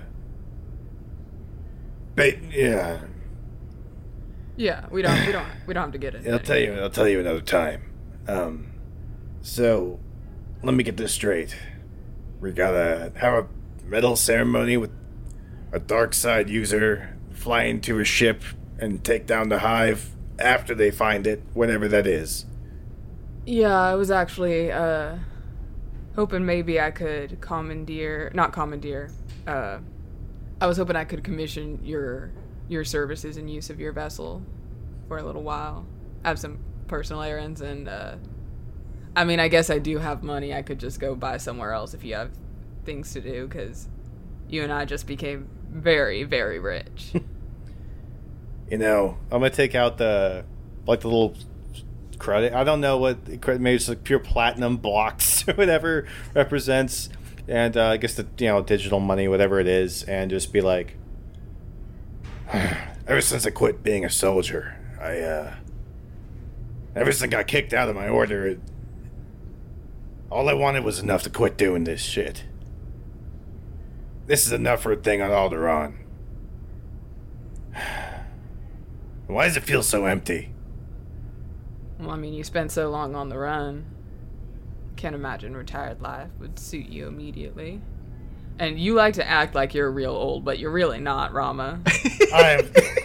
But, yeah. Yeah, we don't, we don't, we don't have to get it. I'll tell you, I'll tell you another time. Um, so, let me get this straight. We gotta have a medal ceremony with a dark side user fly into a ship and take down the hive after they find it, whenever that is. Yeah, I was actually uh, hoping maybe I could commandeer, not commandeer. Uh, I was hoping I could commission your your services and use of your vessel for a little while. I have some personal errands, and uh, I mean, I guess I do have money. I could just go buy somewhere else if you have things to do, because you and I just became very, very rich. You know, I'm gonna take out the, like, the little credit. I don't know what, maybe it's like pure platinum blocks or whatever represents, and uh, I guess the, you know, digital money, whatever it is, and just be like, ever since I quit being a soldier, I, uh, ever since I got kicked out of my order, it, all I wanted was enough to quit doing this shit. This is enough for a thing on Alderaan. Why does it feel so empty? Well, I mean, you spent so long on the run. Can't imagine retired life would suit you immediately. And you like to act like you're real old, but you're really not, Rama. I'm...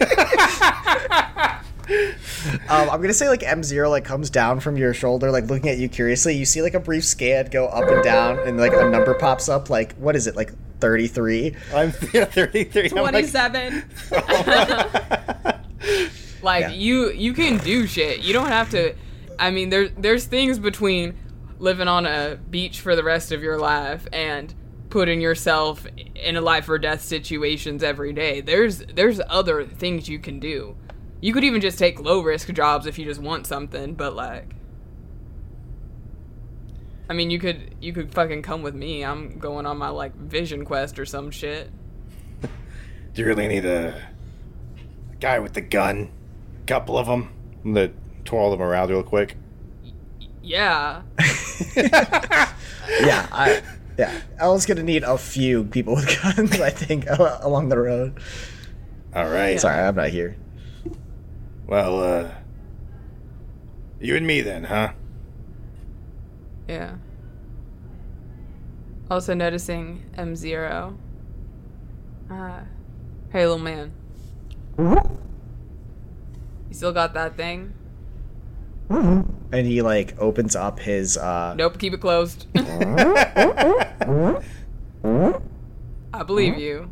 um, I'm gonna say like M Zero like comes down from your shoulder, like looking at you curiously. You see like a brief scan go up and down, and like a number pops up. Like, what is it? Like thirty-three? I'm yeah, thirty-three. twenty-seven. Like, Yeah. you you can do shit. You don't have to. I mean, there there's things between living on a beach for the rest of your life and putting yourself in a life or death situations every day. There's there's other things you can do. You could even just take low risk jobs if you just want something, but like, I mean, you could you could fucking come with me. I'm going on my like vision quest or some shit. Do you really need a, a guy with the gun? A couple of them. I'm gonna twirl them around real quick. Yeah. Yeah, I yeah. Elle's gonna need a few people with guns, I think, along the road. All right. Sorry, I'm not here. Well, uh, you and me then, huh? Yeah. Also noticing M Zero. Uh, hey, little man. You still got that thing? And he like opens up his uh Nope, keep it closed. I believe you.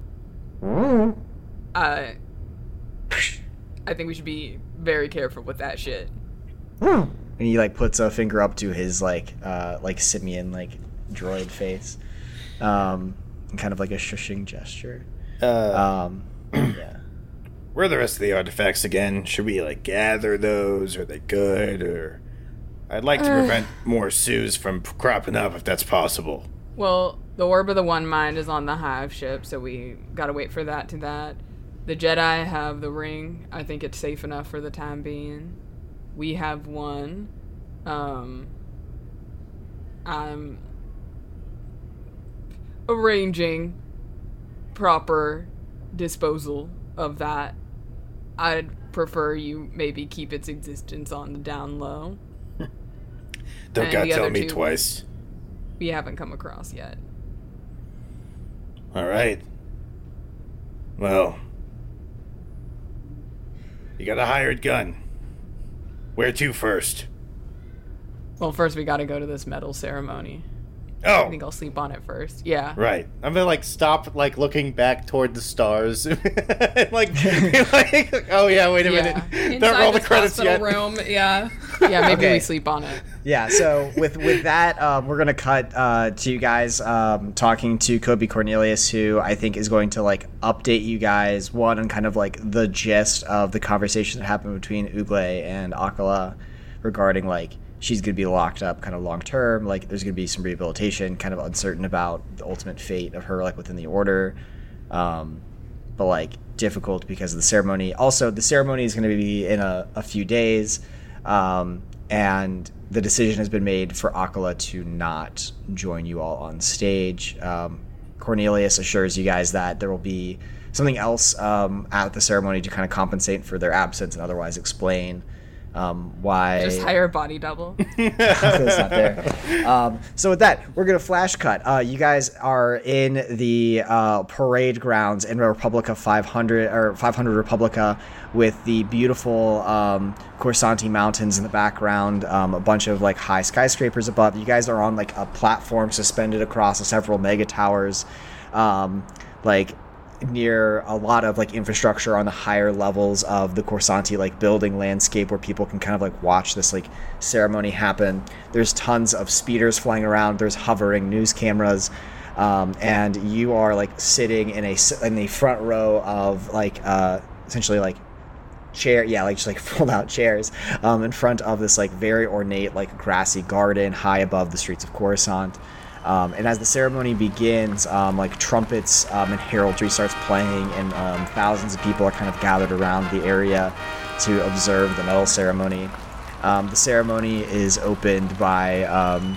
I I think we should be very careful with that shit. and he like puts a finger up to his like uh like simian like droid face. Um kind of like a shushing gesture. Uh, Um yeah. where are the rest of the artifacts again? Should we, like, gather those? Are they good? Or I'd like to prevent more Sues from cropping up if that's possible. Well, The Orb of the One Mind is on the Hive ship, so we gotta wait for that to that. The Jedi have the ring. I think it's safe enough for the time being. We have one. Um, I'm arranging proper disposal of that. I'd prefer you maybe keep its existence on the down low. Don't gotta tell me twice. We haven't come across yet. All right. Well, you got a hired gun. Where to first? Well, first we gotta go to this medal ceremony. Oh, I think I'll sleep on it first. Yeah. right. I'm gonna like stop, like looking back toward the stars, and, like, like, oh yeah, wait a Yeah. minute. Don't roll the this credits hospital yet. room, yeah. Yeah, maybe Okay. we sleep on it. Yeah, so with with that, um, we're gonna cut uh, to you guys um, talking to Kobe Cornelius, who I think is going to like update you guys one on kind of like the gist of the conversation that happened between Ugle and Akala regarding like she's gonna be locked up kind of long term, like there's gonna be some rehabilitation, kind of uncertain about the ultimate fate of her like within the order, um, but like difficult because of the ceremony. Also, the ceremony is gonna be in a, a few days. Um, and the decision has been made for Akala to not join you all on stage. Um, Cornelius assures you guys that there will be something else um, at the ceremony to kind of compensate for their absence and otherwise explain um, why Just hire a body double. Akala's not there. Um, so with that, we're gonna flash cut. Uh, you guys are in the uh, parade grounds in Republica five hundred or five hundred Republica, with the beautiful um, Corsanti Mountains in the background, um, a bunch of like high skyscrapers above. You guys are on like a platform suspended across several mega towers, um, like near a lot of like infrastructure on the higher levels of the Corsanti like building landscape where people can kind of like watch this like ceremony happen. There's tons of speeders flying around. There's hovering news cameras. Um, and you are like sitting in a in the front row of like uh, essentially like chair yeah like just like fold out chairs um, in front of this like very ornate like grassy garden high above the streets of Coruscant. Um, and as the ceremony begins, um, like trumpets um, and heraldry starts playing, and um, thousands of people are kind of gathered around the area to observe the medal ceremony. Um, the ceremony is opened by um,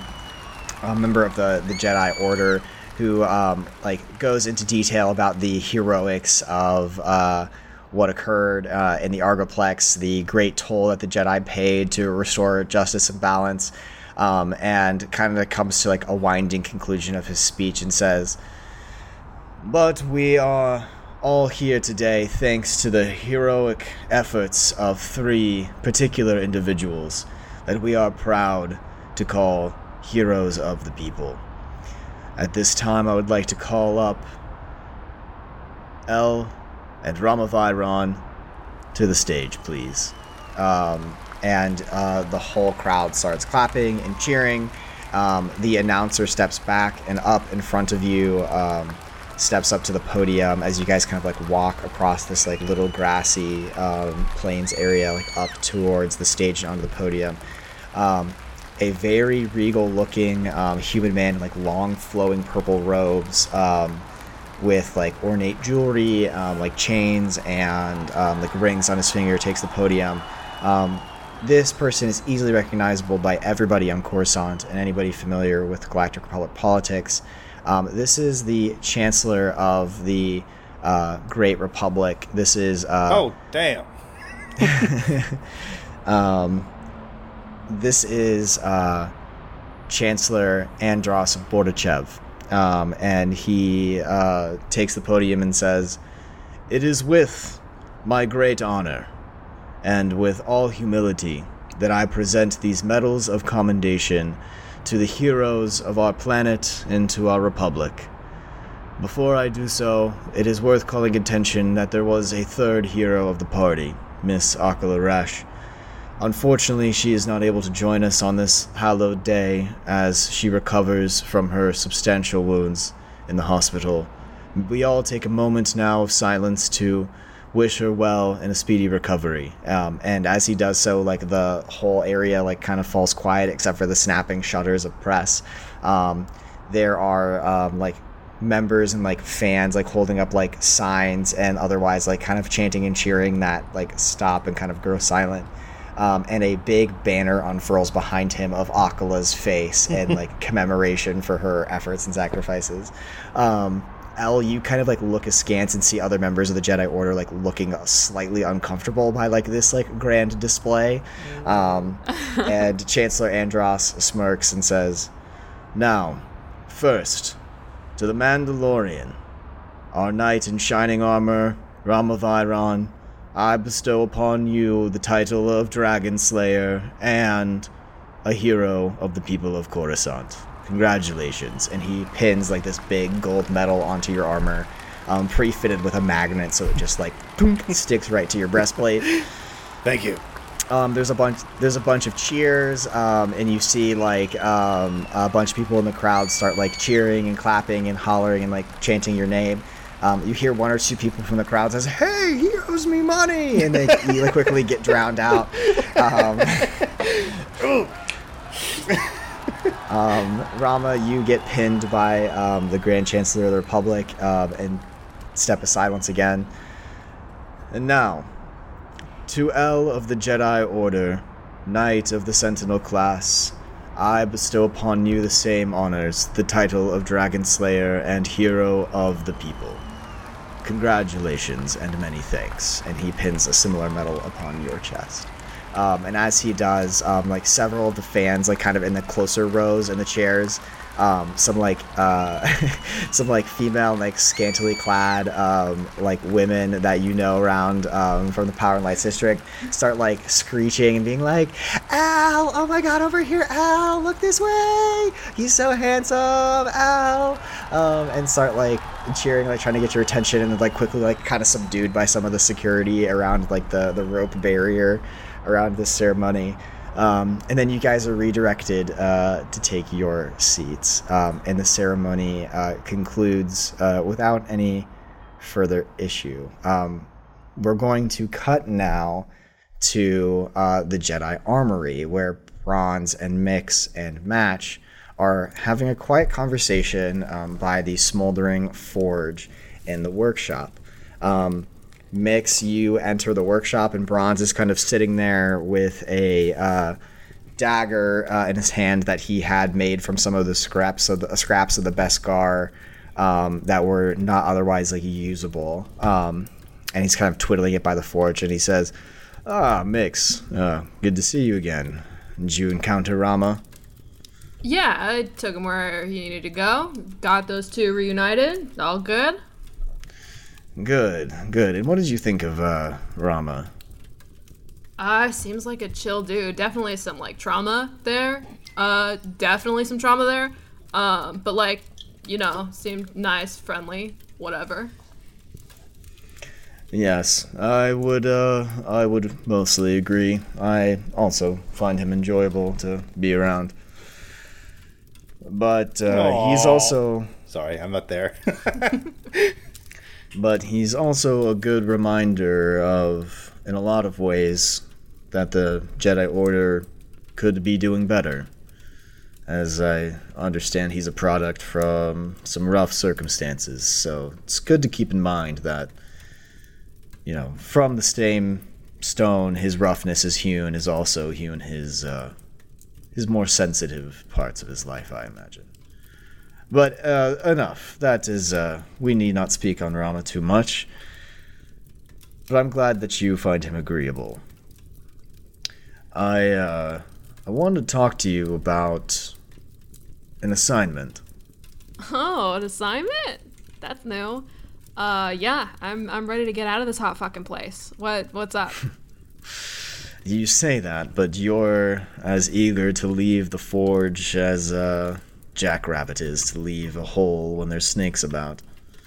a member of the, the Jedi Order who um, like goes into detail about the heroics of uh, what occurred uh, in the Argoplex, the great toll that the Jedi paid to restore justice and balance. Um, and kind of comes to like a winding conclusion of his speech and says, "But we are all here today thanks to the heroic efforts of three particular individuals that we are proud to call heroes of the people. At this time, I would like to call up El and Ramaviron to the stage, please." Um... And uh, the whole crowd starts clapping and cheering. Um, the announcer steps back, and up in front of you um, steps up to the podium as you guys kind of like walk across this like little grassy um, plains area, like up towards the stage and onto the podium. Um, a very regal looking um, human man in like long flowing purple robes um, with like ornate jewelry, um, like chains and um, like rings on his finger takes the podium. Um, This person is easily recognizable by everybody on Coruscant and anybody familiar with Galactic Republic politics. Um, this is the Chancellor of the uh, Great Republic. This is... Uh, oh, damn. um, this is uh, Chancellor Andros Bordachev. Um, and he uh, takes the podium and says, "It is with my great honor and with all humility that I present these medals of commendation to the heroes of our planet and to our republic. Before I do so, it is worth calling attention that there was a third hero of the party, Miss Akala Rash. Unfortunately, she is not able to join us on this hallowed day as she recovers from her substantial wounds in the hospital. We all take a moment now of silence to wish her well in a speedy recovery." Um, and as he does so, like the whole area like kind of falls quiet except for the snapping shutters of press. Um, there are um, like members and like fans like holding up like signs and otherwise like kind of chanting and cheering that like stop and kind of grow silent. Um, and a big banner unfurls behind him of Akala's face and like commemoration for her efforts and sacrifices. Um, Elle, you kind of like look askance and see other members of the Jedi Order like looking slightly uncomfortable by like this like grand display. Um, and Chancellor Andros smirks and says, "Now, first, to the Mandalorian, our knight in shining armor, Rama Viron, I bestow upon you the title of Dragon Slayer and a hero of the people of Coruscant. Congratulations." And he pins like this big gold medal onto your armor, um, pre-fitted with a magnet, so it just like boom, sticks right to your breastplate. Thank you. Um, there's a bunch. There's a bunch of cheers, um, and you see like um, a bunch of people in the crowd start like cheering and clapping and hollering and like chanting your name. Um, you hear one or two people from the crowd says, "Hey, he owes me money," and they you like, quickly get drowned out. Um, um, Rama, you get pinned by um, the Grand Chancellor of the Republic uh, and step aside once again. And now, to Elle of the Jedi Order, Knight of the Sentinel class, I bestow upon you the same honors, the title of Dragon Slayer and Hero of the People. Congratulations and many thanks. And he pins a similar medal upon your chest. Um, and as he does, um, like several of the fans, like kind of in the closer rows in the chairs, um, some like uh, some like female, like scantily clad, um, like women that you know around um, from the Power and Lights district, start like screeching and being like, "Al! Oh my God, over here, Al! Look this way! He's so handsome, Al!" Um, and start like cheering, like trying to get your attention, and like quickly like kind of subdued by some of the security around like the the rope barrier around this ceremony. Um, and then you guys are redirected uh, to take your seats. Um, and the ceremony uh, concludes uh, without any further issue. Um, we're going to cut now to uh, the Jedi Armory, where Bronze and Mix and Match are having a quiet conversation um, by the smoldering forge in the workshop. Um, Mix, you enter the workshop, and Bronze is kind of sitting there with a uh, dagger uh, in his hand that he had made from some of the scraps of the scraps of the Beskar um, that were not otherwise like usable. Um, and he's kind of twiddling it by the forge, and he says, "Ah, Mix, uh, good to see you again. Did you encounter Rama?" Yeah, I took him where he needed to go. Got those two reunited. All good. Good, good. And what did you think of uh, Rama? Uh, seems like a chill dude. Definitely some, like, trauma there. Uh, definitely some trauma there. Um, but, like, you know, seemed nice, friendly, whatever. Yes, I would, uh, I would mostly agree. I also find him enjoyable to be around. But, uh, he's also... Sorry, I'm not there. But he's also a good reminder of, in a lot of ways, that the Jedi Order could be doing better. As I understand, he's a product from some rough circumstances, so it's good to keep in mind that, you know, from the same stone his roughness is hewn is also hewn his, uh, his more sensitive parts of his life, I imagine. But uh, enough. That is, uh, we need not speak on Rama too much. But I'm glad that you find him agreeable. I, uh, I wanted to talk to you about an assignment. Oh, an assignment? That's new. Uh, yeah, I'm I'm ready to get out of this hot fucking place. What what's up? You say that, but you're as eager to leave the forge as, uh... Jackrabbit is to leave a hole when there's snakes about.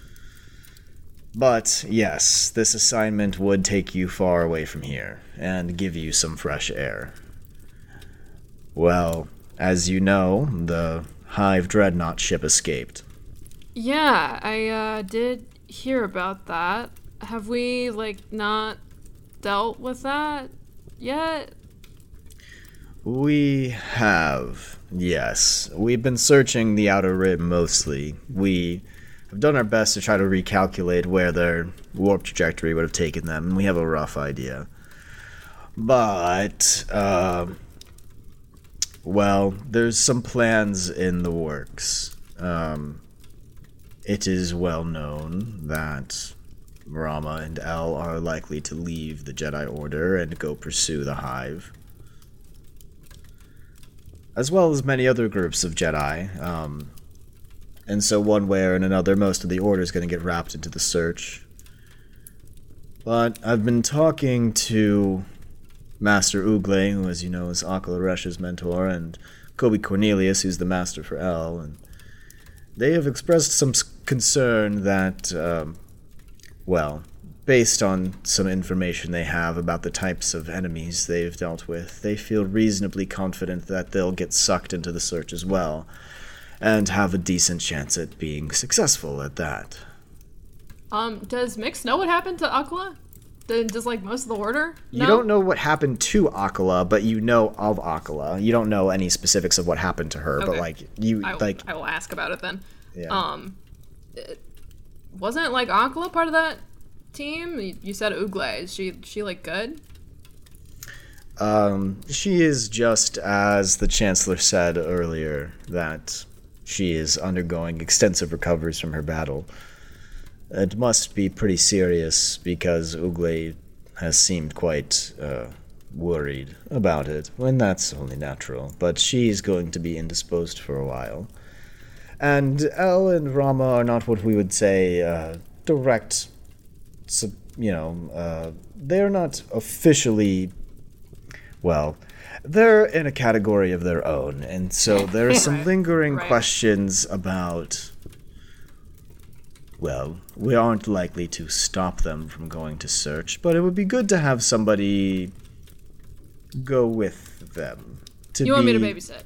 But, yes, this assignment would take you far away from here, and give you some fresh air. Well, as you know, the Hive Dreadnought ship escaped. Yeah, I, uh, did hear about that. Have we, like, not dealt with that yet? We have, yes. We've been searching the Outer Rim mostly. We have done our best to try to recalculate where their warp trajectory would have taken them, and we have a rough idea. But, uh, well, there's some plans in the works. Um, it is well known that Rama and El are likely to leave the Jedi Order and go pursue the Hive, as well as many other groups of Jedi. Um, and so one way or another, most of the Order is going to get wrapped into the search. But I've been talking to Master Ugle, who, as you know, is Akala Resh's mentor, and Kobe Cornelius, who's the Master for El, and they have expressed some concern that, um, well, based on some information they have about the types of enemies they've dealt with, they feel reasonably confident that they'll get sucked into the search as well, and have a decent chance at being successful at that. Um, does Mix know what happened to Akala? Does, like, most of the Order know? You don't know what happened to Akala, but you know of Akala. You don't know any specifics of what happened to her, Okay. but, like, you, I, like... I will ask about it then. Yeah. Um, it, wasn't, like, Akala part of that team? You, you said Ugle. Is she, she, like, good? Um, she is just as the Chancellor said earlier, that she is undergoing extensive recoveries from her battle. It must be pretty serious because Ugle has seemed quite uh, worried about it, when that's only natural. But she's going to be indisposed for a while. And El and Rama are not what we would say uh, direct, you know, uh, they're not officially, well, they're in a category of their own. And so there are some Right. lingering Right. questions about... Well, we aren't likely to stop them from going to search, but it would be good to have somebody go with them. To You want me to be- babysit?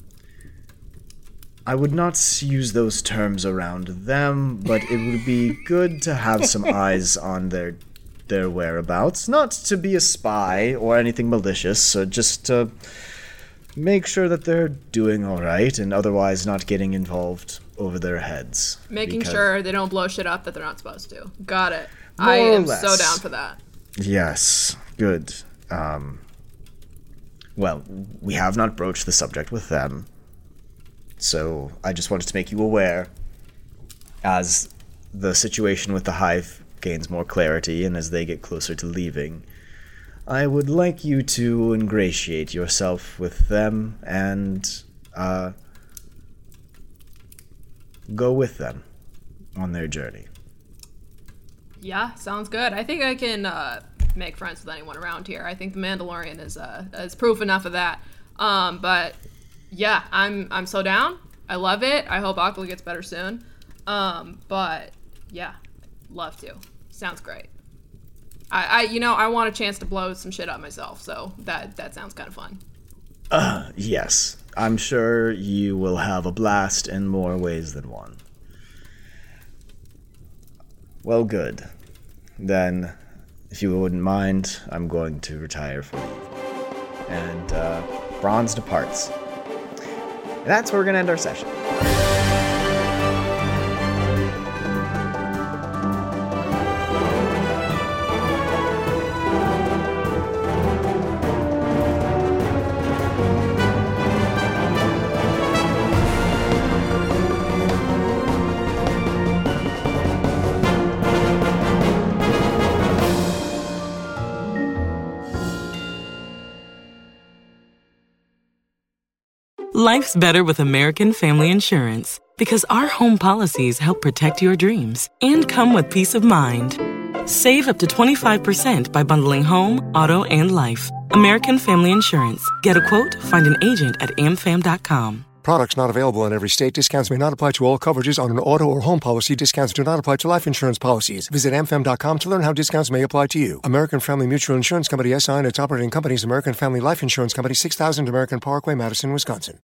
I would not s- use those terms around them, but it would be good to have some eyes on their their whereabouts. Not to be a spy or anything malicious, or just to make sure that they're doing all right and otherwise not getting involved over their heads. Making because- sure they don't blow shit up that they're not supposed to. Got it. More I or am less. so down for that. Yes, good. Um, well, we have not broached the subject with them, so I just wanted to make you aware as the situation with the Hive gains more clarity and as they get closer to leaving. I would like you to ingratiate yourself with them and uh, go with them on their journey. Yeah, sounds good. I think I can uh, make friends with anyone around here. I think the Mandalorian is uh, is proof enough of that. Um, but yeah, I'm I'm so down. I love it. I hope Akala gets better soon. Um, but yeah, love to. Sounds great. I, I you know I want a chance to blow some shit up myself, so that that sounds kind of fun. Uh, yes, I'm sure you will have a blast in more ways than one. Well, good. Then, if you wouldn't mind, I'm going to retire for leave. And, uh, Bronze departs. And that's where we're going to end our session. Life's better with American Family Insurance because our home policies help protect your dreams and come with peace of mind. Save up to twenty-five percent by bundling home, auto, and life. American Family Insurance. Get a quote, find an agent at a m fam dot com. Products not available in every state. Discounts may not apply to all coverages on an auto or home policy. Discounts do not apply to life insurance policies. Visit a m fam dot com to learn how discounts may apply to you. American Family Mutual Insurance Company S I and its operating companies, American Family Life Insurance Company, six thousand American Parkway, Madison, Wisconsin.